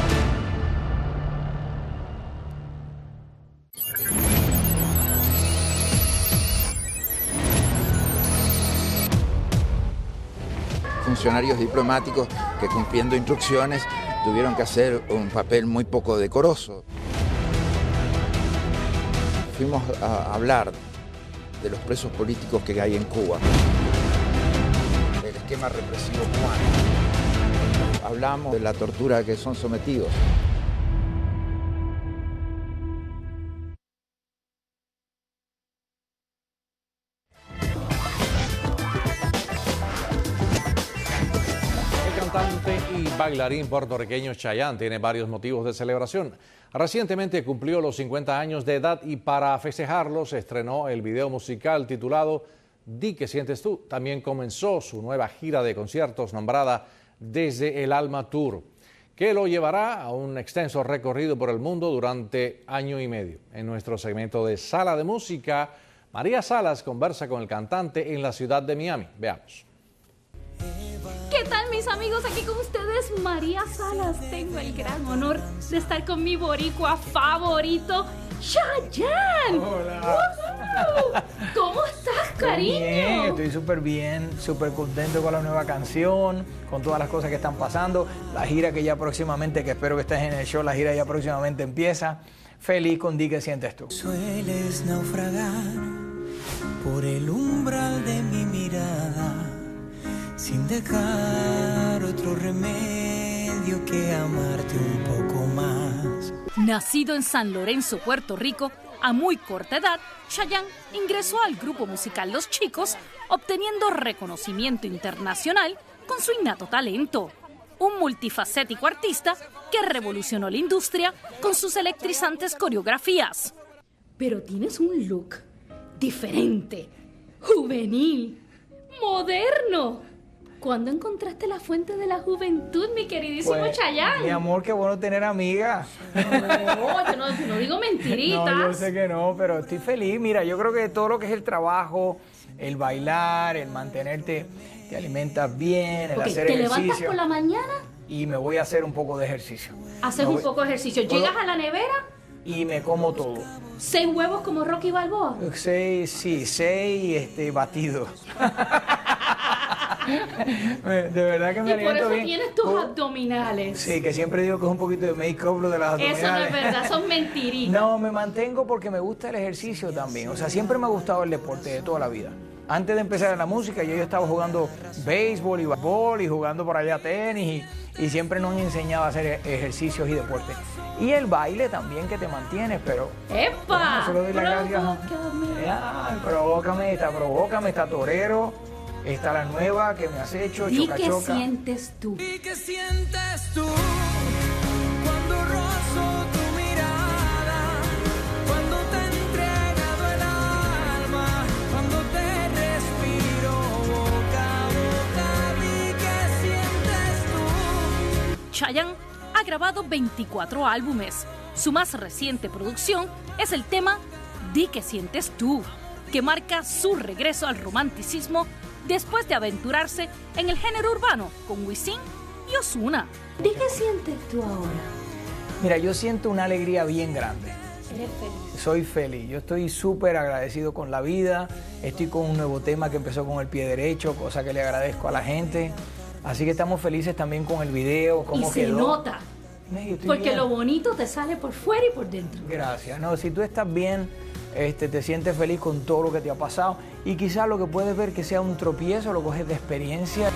Funcionarios diplomáticos que, cumpliendo instrucciones, tuvieron que hacer un papel muy poco decoroso. Fuimos a hablar de los presos políticos que hay en Cuba, del esquema represivo cubano. Hablamos de la tortura a que son sometidos. Y bailarín puertorriqueño Chayanne tiene varios motivos de celebración. Recientemente cumplió los 50 años de edad y para festejarlo se estrenó el video musical titulado Di que sientes tú. También comenzó su nueva gira de conciertos nombrada Desde el Alma Tour, que lo llevará a un extenso recorrido por el mundo durante año y medio. En nuestro segmento de Sala de Música, María Salas conversa con el cantante en la ciudad de Miami. Veamos. ¿Qué tal, mis amigos? Aquí con ustedes María Salas. Tengo el gran honor de estar con mi boricua favorito ¡Chayanne! Hola. ¿Cómo estás, cariño? Bien, estoy súper bien, súper contento con la nueva canción, con todas las cosas que están pasando. La gira que ya próximamente, que espero que estés en el show, la gira ya próximamente empieza. Feliz con Di que sientes tú. Sueles naufragar por el umbral de mi mirada, sin dejar otro remedio que amarte un poco más. Nacido en San Lorenzo, Puerto Rico, a muy corta edad, Chayanne ingresó al grupo musical Los Chicos, obteniendo reconocimiento internacional con su innato talento. Un multifacético artista que revolucionó la industria con sus electrizantes coreografías. Pero tienes un look diferente, juvenil, moderno. ¿Cuándo encontraste la fuente de la juventud, mi queridísimo Chayanne? Mi amor, qué bueno tener amigas. No, yo no digo mentiritas. No, yo sé que no, pero estoy feliz. Mira, yo creo que todo lo que es el trabajo, el bailar, el mantenerte, te alimentas bien, el hacer ejercicio. ¿Te levantas por la mañana? Y me voy a hacer un poco de ejercicio. Haces un poco de ejercicio. ¿Llegas a la nevera? Y me como todo. 6 huevos como Rocky Balboa. 6 batidos. De verdad que me alimento bien. Y por eso tienes tus abdominales. Sí, que siempre digo que es un poquito de make-up lo de las abdominales. Eso no es verdad, son mentiritas. No, me mantengo porque me gusta el ejercicio también. O sea, siempre me ha gustado el deporte de toda la vida. Antes de empezar en la música, yo estaba jugando béisbol y baseball y jugando por allá tenis y siempre nos han enseñado a hacer ejercicios y deporte. Y el baile también que te mantienes, pero... ¡Epa! Solo doy las gracias. Provócame, está Torero, está la nueva que me has hecho, ¿Y Choca qué Choca. sientes tú? ¿Y qué sientes tú cuando rozo tu mirada? Cuando te he entregado el alma, cuando te respiro boca a boca. ¿Y qué sientes tú? Chayanne ha grabado 24 álbumes. Su más reciente producción es el tema Di que sientes tú, que marca su regreso al romanticismo después de aventurarse en el género urbano con Wisin y Ozuna. ¿Di qué sientes tú ahora? Mira, yo siento una alegría bien grande. ¿Eres feliz? Soy feliz, yo estoy súper agradecido con la vida, estoy con un nuevo tema que empezó con el pie derecho, cosa que le agradezco a la gente. Así que estamos felices también con el video, cómo quedó. Y se nota, porque bien. lo bonito te sale por fuera y por dentro. Gracias. No, si tú estás bien, te sientes feliz con todo lo que te ha pasado y quizás lo que puedes ver que sea un tropiezo, lo coges de experiencia.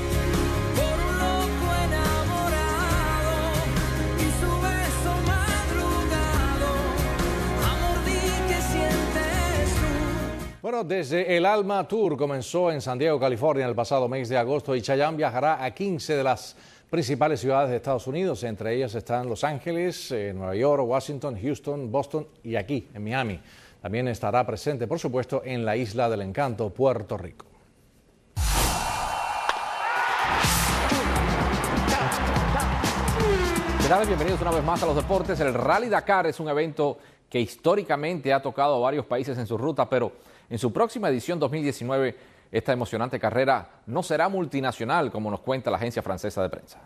Bueno, desde el Alma Tour comenzó en San Diego, California, el pasado mes de agosto y Chayanne viajará a 15 de las principales ciudades de Estados Unidos. Entre ellas están Los Ángeles, Nueva York, Washington, Houston, Boston y aquí, en Miami. También estará presente, por supuesto, en la Isla del Encanto, Puerto Rico. ¿Qué tal? Bienvenidos una vez más a los deportes. El Rally Dakar es un evento que históricamente ha tocado a varios países en su ruta, pero en su próxima edición 2019, esta emocionante carrera no será multinacional, como nos cuenta la agencia francesa de prensa.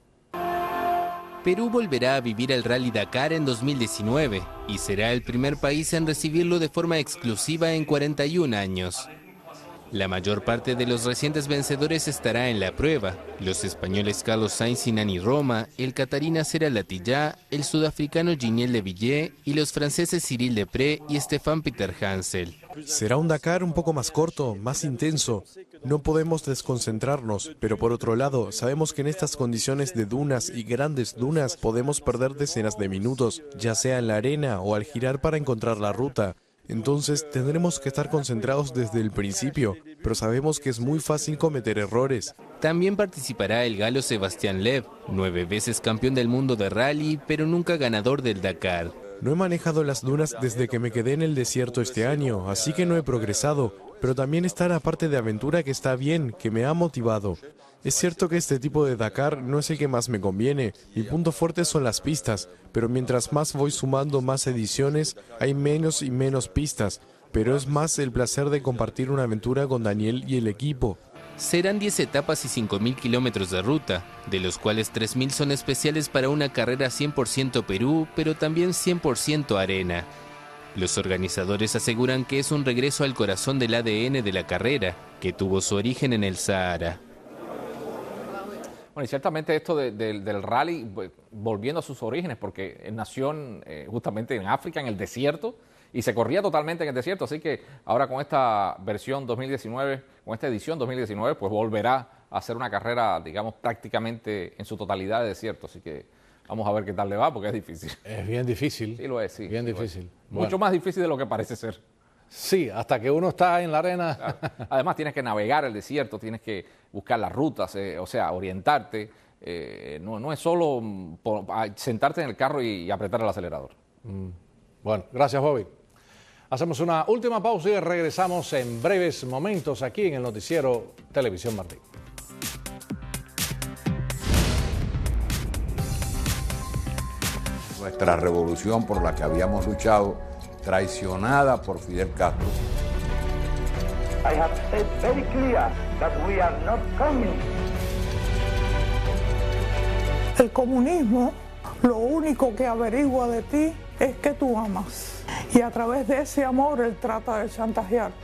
Perú volverá a vivir el Rally Dakar en 2019 y será el primer país en recibirlo de forma exclusiva en 41 años. La mayor parte de los recientes vencedores estará en la prueba. Los españoles Carlos Sainz y Nani Roma, el catarí Nasser Al-Attiyah, el sudafricano Giniel de Villiers y los franceses Cyril Depré y Stéphane Peter Hansel. Será un Dakar un poco más corto, más intenso. No podemos desconcentrarnos, pero por otro lado, sabemos que en estas condiciones de dunas y grandes dunas podemos perder decenas de minutos, ya sea en la arena o al girar para encontrar la ruta. Entonces tendremos que estar concentrados desde el principio, pero sabemos que es muy fácil cometer errores. También participará el galo Sebastián Loeb, 9 veces campeón del mundo de rally, pero nunca ganador del Dakar. No he manejado las dunas desde que me quedé en el desierto este año, así que no he progresado, pero también está la parte de aventura que está bien, que me ha motivado. Es cierto que este tipo de Dakar no es el que más me conviene, mi punto fuerte son las pistas, pero mientras más voy sumando más ediciones, hay menos y menos pistas, pero es más el placer de compartir una aventura con Daniel y el equipo. Serán 10 etapas y 5.000 kilómetros de ruta, de los cuales 3.000 son especiales para una carrera 100% Perú, pero también 100% arena. Los organizadores aseguran que es un regreso al corazón del ADN de la carrera, que tuvo su origen en el Sahara. Bueno, y ciertamente esto del rally, volviendo a sus orígenes, porque nació justamente en África, en el desierto, y se corría totalmente en el desierto, así que ahora con esta versión 2019, con esta edición 2019, pues volverá a hacer una carrera, digamos, prácticamente en su totalidad de desierto, así que vamos a ver qué tal le va, porque es difícil. Es bien difícil. Sí lo es, sí. Bien difícil. Bueno. Mucho más difícil de lo que parece ser. Sí, hasta que uno está en la arena. Claro. Además tienes que navegar el desierto, tienes que buscar las rutas, o sea, orientarte. No es solo sentarte en el carro y apretar el acelerador. Bueno, gracias, Bobby. Hacemos una última pausa y regresamos en breves momentos aquí en el noticiero Televisión Martí. Nuestra revolución por la que habíamos luchado, traicionada por Fidel Castro. I have said very clear that we are not communists. El comunismo lo único que averigua de ti es que tú amas. Y a través de ese amor él trata de chantajearte.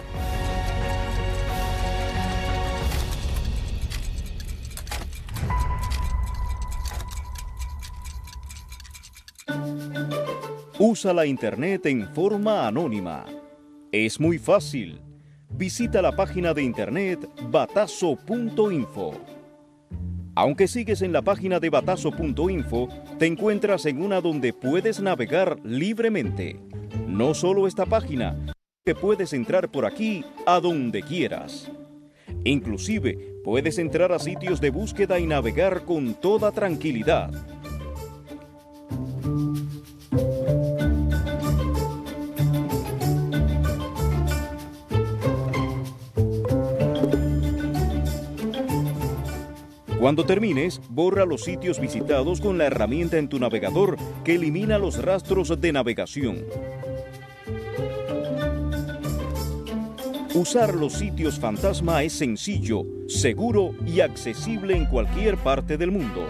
Usa la internet en forma anónima. Es muy fácil. Visita la página de internet batazo.info. Aunque sigues en la página de batazo.info, te encuentras en una donde puedes navegar libremente. No solo esta página, que puedes entrar por aquí a donde quieras. Inclusive, puedes entrar a sitios de búsqueda y navegar con toda tranquilidad. Cuando termines, borra los sitios visitados con la herramienta en tu navegador que elimina los rastros de navegación. Usar los sitios fantasma es sencillo, seguro y accesible en cualquier parte del mundo.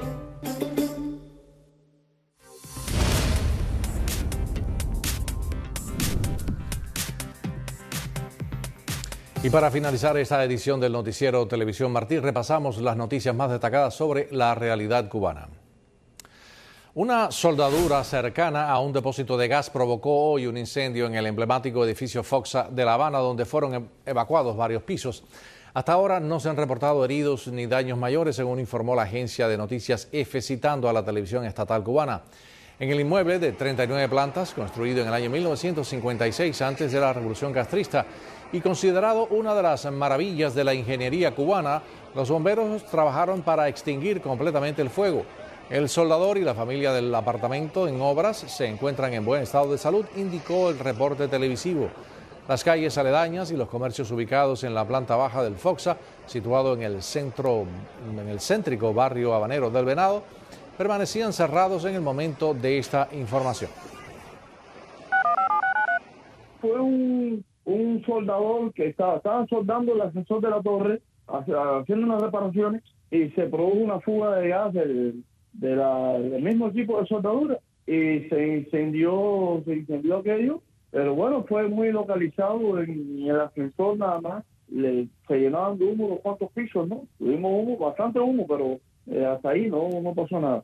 Y para finalizar esta edición del noticiero Televisión Martí, repasamos las noticias más destacadas sobre la realidad cubana. Una soldadura cercana a un depósito de gas provocó hoy un incendio en el emblemático edificio Foxa de La Habana, donde fueron evacuados varios pisos. Hasta ahora no se han reportado heridos ni daños mayores, según informó la agencia de noticias EFE, citando a la televisión estatal cubana. En el inmueble de 39 plantas, construido en el año 1956, antes de la Revolución Castrista, y considerado una de las maravillas de la ingeniería cubana, los bomberos trabajaron para extinguir completamente el fuego. El soldador y la familia del apartamento en obras se encuentran en buen estado de salud, indicó el reporte televisivo. Las calles aledañas y los comercios ubicados en la planta baja del Foxa, situado en el céntrico barrio habanero del Venado, permanecían cerrados en el momento de esta información. Fue un soldador que estaba soldando el ascensor de la torre, haciendo unas reparaciones, y se produjo una fuga de gas del mismo equipo de soldadura y se incendió aquello, pero bueno, fue muy localizado en el ascensor nada más. Se llenaban de humo los cuantos pisos, ¿no? Tuvimos humo, bastante humo, pero hasta ahí no pasó nada.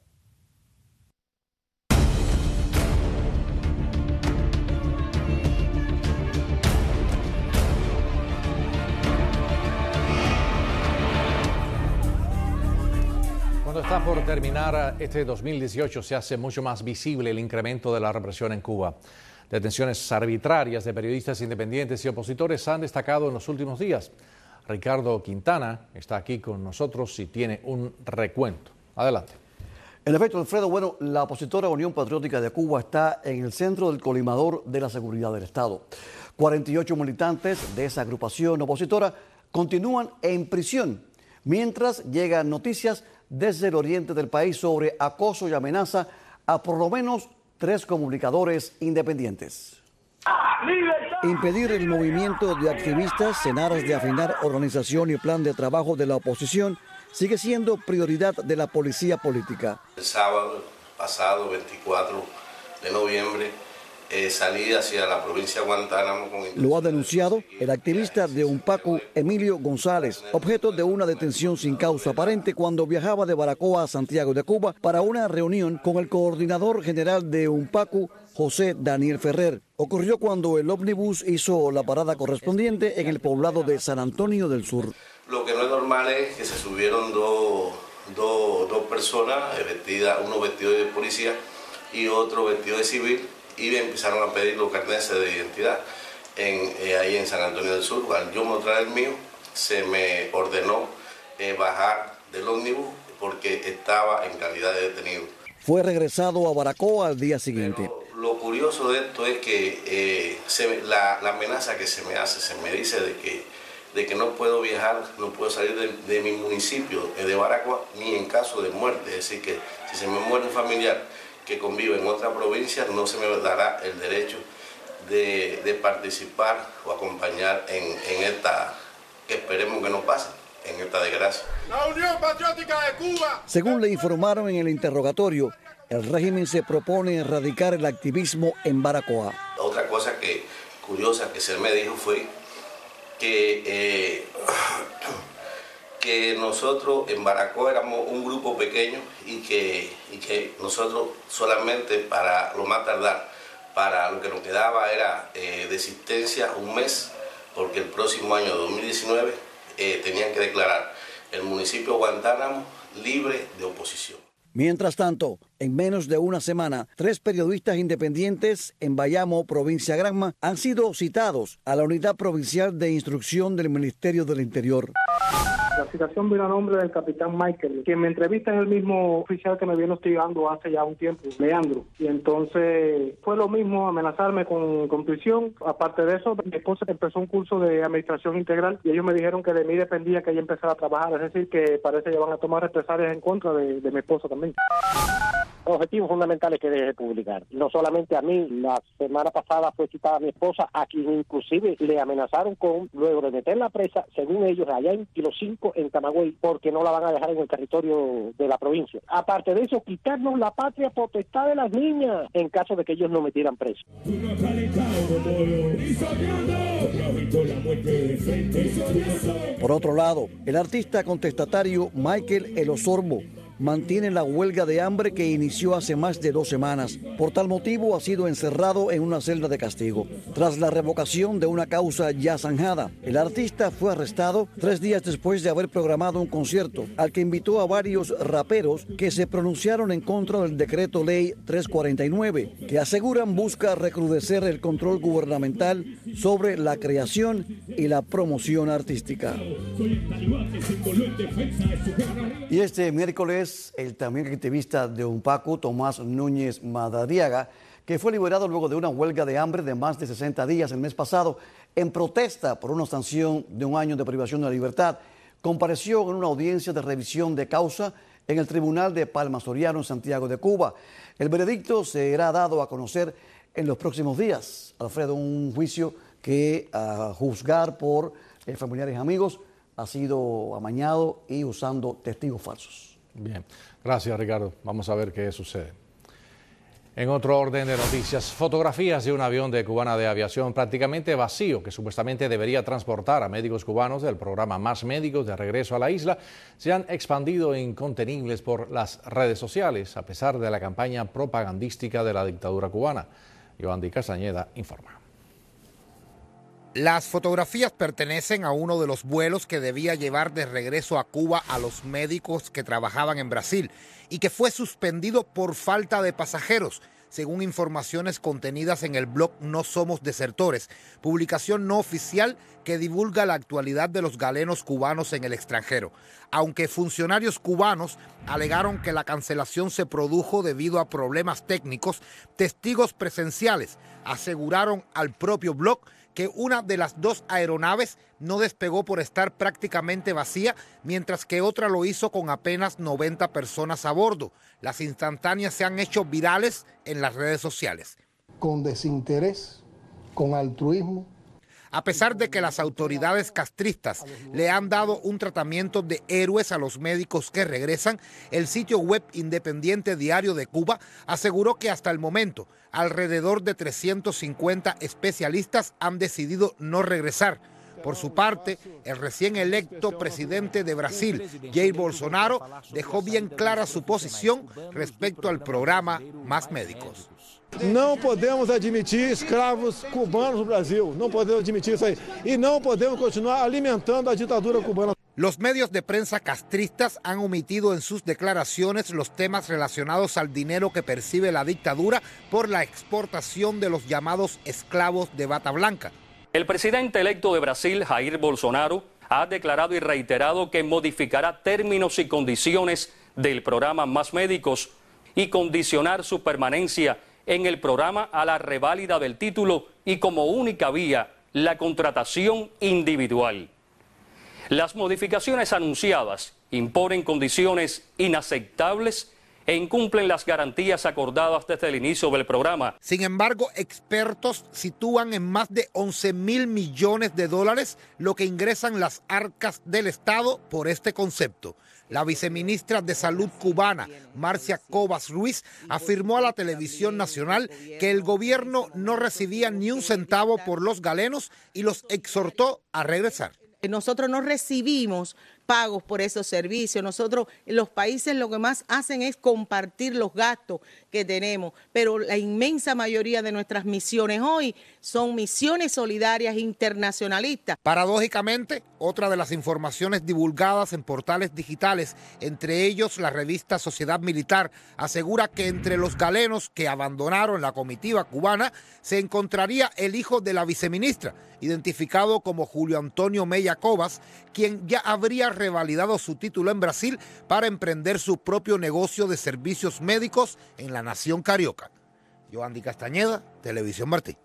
Cuando está por terminar este 2018 se hace mucho más visible el incremento de la represión en Cuba. Detenciones arbitrarias de periodistas independientes y opositores han destacado en los últimos días. Ricardo Quintana está aquí con nosotros y tiene un recuento. Adelante. En efecto, Alfredo, bueno, la opositora Unión Patriótica de Cuba está en el centro del colimador de la seguridad del Estado. 48 militantes de esa agrupación opositora continúan en prisión, mientras llegan noticias desde el oriente del país sobre acoso y amenaza a por lo menos 3 comunicadores independientes. Impedir el movimiento de activistas en aras de afinar organización y plan de trabajo de la oposición sigue siendo prioridad de la policía política. El sábado pasado, 24 de noviembre, salir hacia la provincia de Guantánamo. Lo ha denunciado el activista de UNPACU, Emilio González, objeto de una detención sin causa aparente cuando viajaba de Baracoa a Santiago de Cuba para una reunión con el coordinador general de UNPACU, José Daniel Ferrer. Ocurrió cuando el ómnibus hizo la parada correspondiente en el poblado de San Antonio del Sur. Lo que no es normal es que se subieron dos personas, uno vestido de policía y otro vestido de civil, y empezaron a pedir los carnets de identidad ahí en San Antonio del Sur. Al yo mostrar el mío, se me ordenó bajar del ómnibus porque estaba en calidad de detenido. Fue regresado a Baracoa al día siguiente. Pero lo curioso de esto es que la amenaza que se me hace, se me dice de que no puedo viajar, no puedo salir de mi municipio de Baracoa, ni en caso de muerte. Es decir, que si se me muere un familiar que convive en otra provincia, no se me dará el derecho de participar o acompañar en esta, que esperemos que no pase, en esta desgracia. La Unión Patriótica de Cuba. Según le informaron en el interrogatorio, el régimen se propone erradicar el activismo en Baracoa. Otra cosa curiosa que se me dijo fue que nosotros en Baracoa éramos un grupo pequeño y que nosotros solamente para lo más tardar, para lo que nos quedaba era de existencia un mes, porque el próximo año 2019 tenían que declarar el municipio de Guantánamo libre de oposición. Mientras tanto, en menos de una semana, 3 periodistas independientes en Bayamo, provincia Granma, han sido citados a la Unidad Provincial de Instrucción del Ministerio del Interior. La citación vino a nombre del capitán Michael. Quien me entrevista es el mismo oficial que me viene hostigando hace ya un tiempo, Leandro. Y entonces fue lo mismo, amenazarme con prisión. Aparte de eso, mi esposa empezó un curso de administración integral y ellos me dijeron que de mí dependía que ella empezara a trabajar. Es decir, que parece que van a tomar represalias en contra de mi esposa también. Objetivos fundamentales que debe publicar. No solamente a mí, la semana pasada fue citada a mi esposa, a quien inclusive le amenazaron luego de meterla presa, según ellos, allá en Kilo 5, en Camagüey, porque no la van a dejar en el territorio de la provincia. Aparte de eso, quitarnos la patria potestad de las niñas, en caso de que ellos no metieran preso. Por otro lado, el artista contestatario Michael El Osorbo mantiene la huelga de hambre que inició hace más de 2 semanas. Por tal motivo ha sido encerrado en una celda de castigo. Tras la revocación de una causa ya zanjada, el artista fue arrestado 3 días después de haber programado un concierto al que invitó a varios raperos que se pronunciaron en contra del decreto ley 349, que aseguran busca recrudecer el control gubernamental sobre la creación y la promoción artística. Y este miércoles, el también activista de UNPACU, Tomás Núñez Madariaga, que fue liberado luego de una huelga de hambre de más de 60 días el mes pasado, en protesta por una sanción de 1 año de privación de la libertad, compareció en una audiencia de revisión de causa en el Tribunal de Palma Soriano en Santiago de Cuba. El veredicto será dado a conocer en los próximos días. Alfredo, un juicio que, a juzgar por familiares y amigos, ha sido amañado y usando testigos falsos. Bien, gracias Ricardo. Vamos a ver qué sucede. En otro orden de noticias, fotografías de un avión de Cubana de Aviación prácticamente vacío que supuestamente debería transportar a médicos cubanos del programa Más Médicos de regreso a la isla se han expandido incontenibles por las redes sociales a pesar de la campaña propagandística de la dictadura cubana. Yoandi Castañeda informa. Las fotografías pertenecen a uno de los vuelos que debía llevar de regreso a Cuba a los médicos que trabajaban en Brasil y que fue suspendido por falta de pasajeros, según informaciones contenidas en el blog No Somos Desertores, publicación no oficial que divulga la actualidad de los galenos cubanos en el extranjero. Aunque funcionarios cubanos alegaron que la cancelación se produjo debido a problemas técnicos, testigos presenciales aseguraron al propio blog que una de las 2 aeronaves no despegó por estar prácticamente vacía, mientras que otra lo hizo con apenas 90 personas a bordo. Las instantáneas se han hecho virales en las redes sociales. Con desinterés, con altruismo. A pesar de que las autoridades castristas le han dado un tratamiento de héroes a los médicos que regresan, el sitio web independiente Diario de Cuba aseguró que hasta el momento alrededor de 350 especialistas han decidido no regresar. Por su parte, el recién electo presidente de Brasil, Jair Bolsonaro, dejó bien clara su posición respecto al programa Más Médicos. Não podemos admitir escravos cubanos no Brasil, não podemos admitir isso aí. E não podemos continuar alimentando a ditadura cubana. Los medios de prensa castristas han omitido en sus declaraciones los temas relacionados al dinero que percibe la dictadura por la exportación de los llamados esclavos de bata blanca. El presidente electo de Brasil, Jair Bolsonaro, ha declarado y reiterado que modificará términos y condiciones del programa Más Médicos y condicionar su permanencia en el programa a la reválida del título y como única vía la contratación individual. Las modificaciones anunciadas imponen condiciones inaceptables e incumplen las garantías acordadas desde el inicio del programa. Sin embargo, expertos sitúan en más de 11.000 millones de dólares lo que ingresan las arcas del Estado por este concepto. La viceministra de Salud cubana, Marcia Cobas Ruiz, afirmó a la televisión nacional que el gobierno no recibía ni un centavo por los galenos y los exhortó a regresar. Nosotros no recibimos pagos por esos servicios. Nosotros, los países lo que más hacen es compartir los gastos que tenemos, pero la inmensa mayoría de nuestras misiones hoy son misiones solidarias internacionalistas. Paradójicamente, otra de las informaciones divulgadas en portales digitales, entre ellos la revista Sociedad Militar, asegura que entre los galenos que abandonaron la comitiva cubana se encontraría el hijo de la viceministra, identificado como Julio Antonio Mella Cobas, quien ya habría revalidado su título en Brasil para emprender su propio negocio de servicios médicos en la nación carioca. Yoandi Castañeda, Televisión Martí.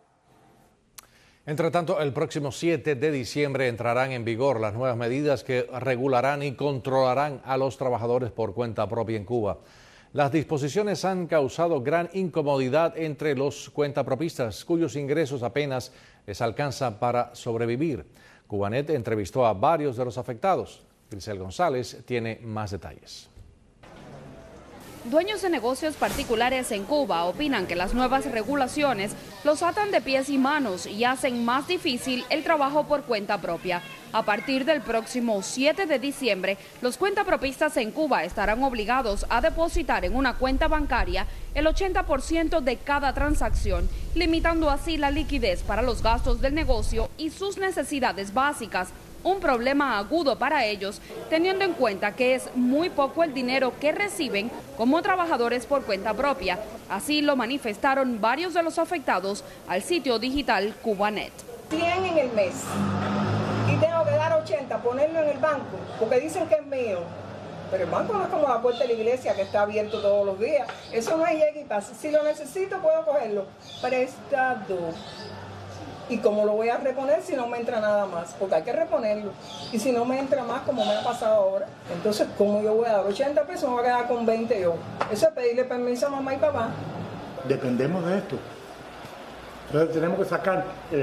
Entre tanto, el próximo 7 de diciembre entrarán en vigor las nuevas medidas que regularán y controlarán a los trabajadores por cuenta propia en Cuba. Las disposiciones han causado gran incomodidad entre los cuentapropistas, cuyos ingresos apenas les alcanzan para sobrevivir. Cubanet entrevistó a varios de los afectados. Grisel González tiene más detalles. Dueños de negocios particulares en Cuba opinan que las nuevas regulaciones los atan de pies y manos y hacen más difícil el trabajo por cuenta propia. A partir del próximo 7 de diciembre, los cuentapropistas en Cuba estarán obligados a depositar en una cuenta bancaria el 80% de cada transacción, limitando así la liquidez para los gastos del negocio y sus necesidades básicas. Un problema agudo para ellos, teniendo en cuenta que es muy poco el dinero que reciben como trabajadores por cuenta propia. Así lo manifestaron varios de los afectados al sitio digital Cubanet. 100 en el mes y tengo que dar 80, ponerlo en el banco, porque dicen que es mío. Pero el banco no es como la puerta de la iglesia que está abierto todos los días. Eso no es llega y pasa. Si lo necesito, puedo cogerlo. Prestado. ¿Y cómo lo voy a reponer si no me entra nada más? Porque hay que reponerlo. Y si no me entra más, como me ha pasado ahora, entonces, ¿cómo yo voy a dar 80 pesos? Me voy a quedar con 20 yo. Eso es pedirle permiso a mamá y papá. Dependemos de esto. Entonces tenemos que sacar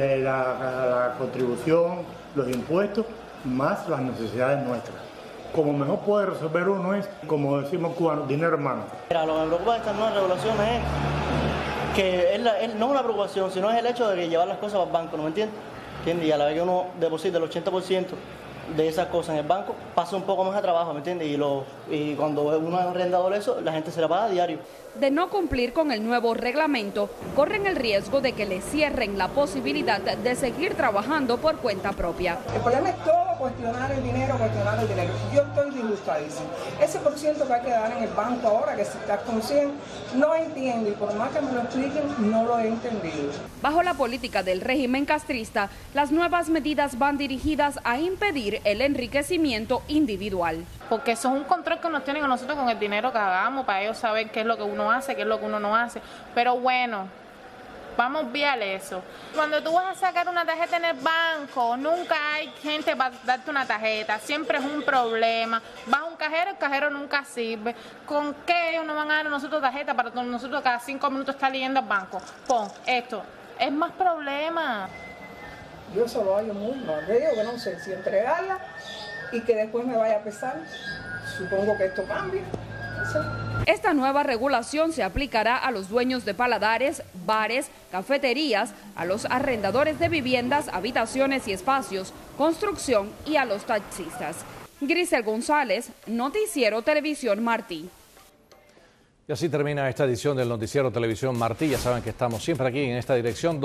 la contribución, los impuestos, más las necesidades nuestras. Como mejor puede resolver uno es, como decimos cubanos, dinero en mano. Lo que me preocupa de estas nuevas regulaciones es que no es una preocupación, sino es el hecho de llevar las cosas al banco, ¿no me entiendes? Y a la vez que uno deposita el 80% de esas cosas en el banco, pasa un poco más de trabajo, ¿me entiendes? Y cuando uno es arrendador de eso, la gente se la paga a diario. De no cumplir con el nuevo reglamento, corren el riesgo de que les cierren la posibilidad de seguir trabajando por cuenta propia. El problema es todo cuestionar el dinero. Yo estoy disgustadísimo. Ese por ciento que hay que dar en el banco ahora, que si estás con 100, no entiendo, y por más que me lo expliquen, no lo he entendido. Bajo la política del régimen castrista, las nuevas medidas van dirigidas a impedir el enriquecimiento individual. Porque eso es un control que nos tienen a nosotros con el dinero que hagamos, para ellos saber qué es lo que uno hace, qué es lo que uno no hace. Pero bueno, vamos a obviar eso. Cuando tú vas a sacar una tarjeta en el banco, nunca hay gente para darte una tarjeta, siempre es un problema. Vas a un cajero, el cajero nunca sirve. ¿Con qué ellos nos van a dar a nosotros tarjeta para nosotros cada 5 minutos estar leyendo al banco? Pon esto, es más problema. Yo eso lo hallo muy mal. Yo digo que no sé si entregarla y que después me vaya a pesar. Supongo que esto cambie. No sé. Esta nueva regulación se aplicará a los dueños de paladares, bares, cafeterías, a los arrendadores de viviendas, habitaciones y espacios, construcción y a los taxistas. Grisel González, Noticiero Televisión Martí. Y así termina esta edición del Noticiero Televisión Martí. Ya saben que estamos siempre aquí en esta dirección,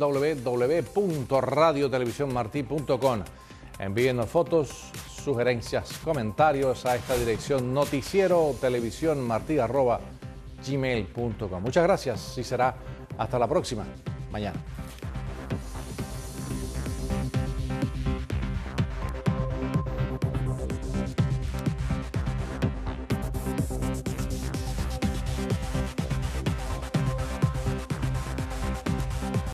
www.radiotelevisionmarti.com. Envíenos fotos, sugerencias, comentarios a esta dirección noticierotelevisiónmarti@gmail.com. Muchas gracias y será hasta la próxima, mañana.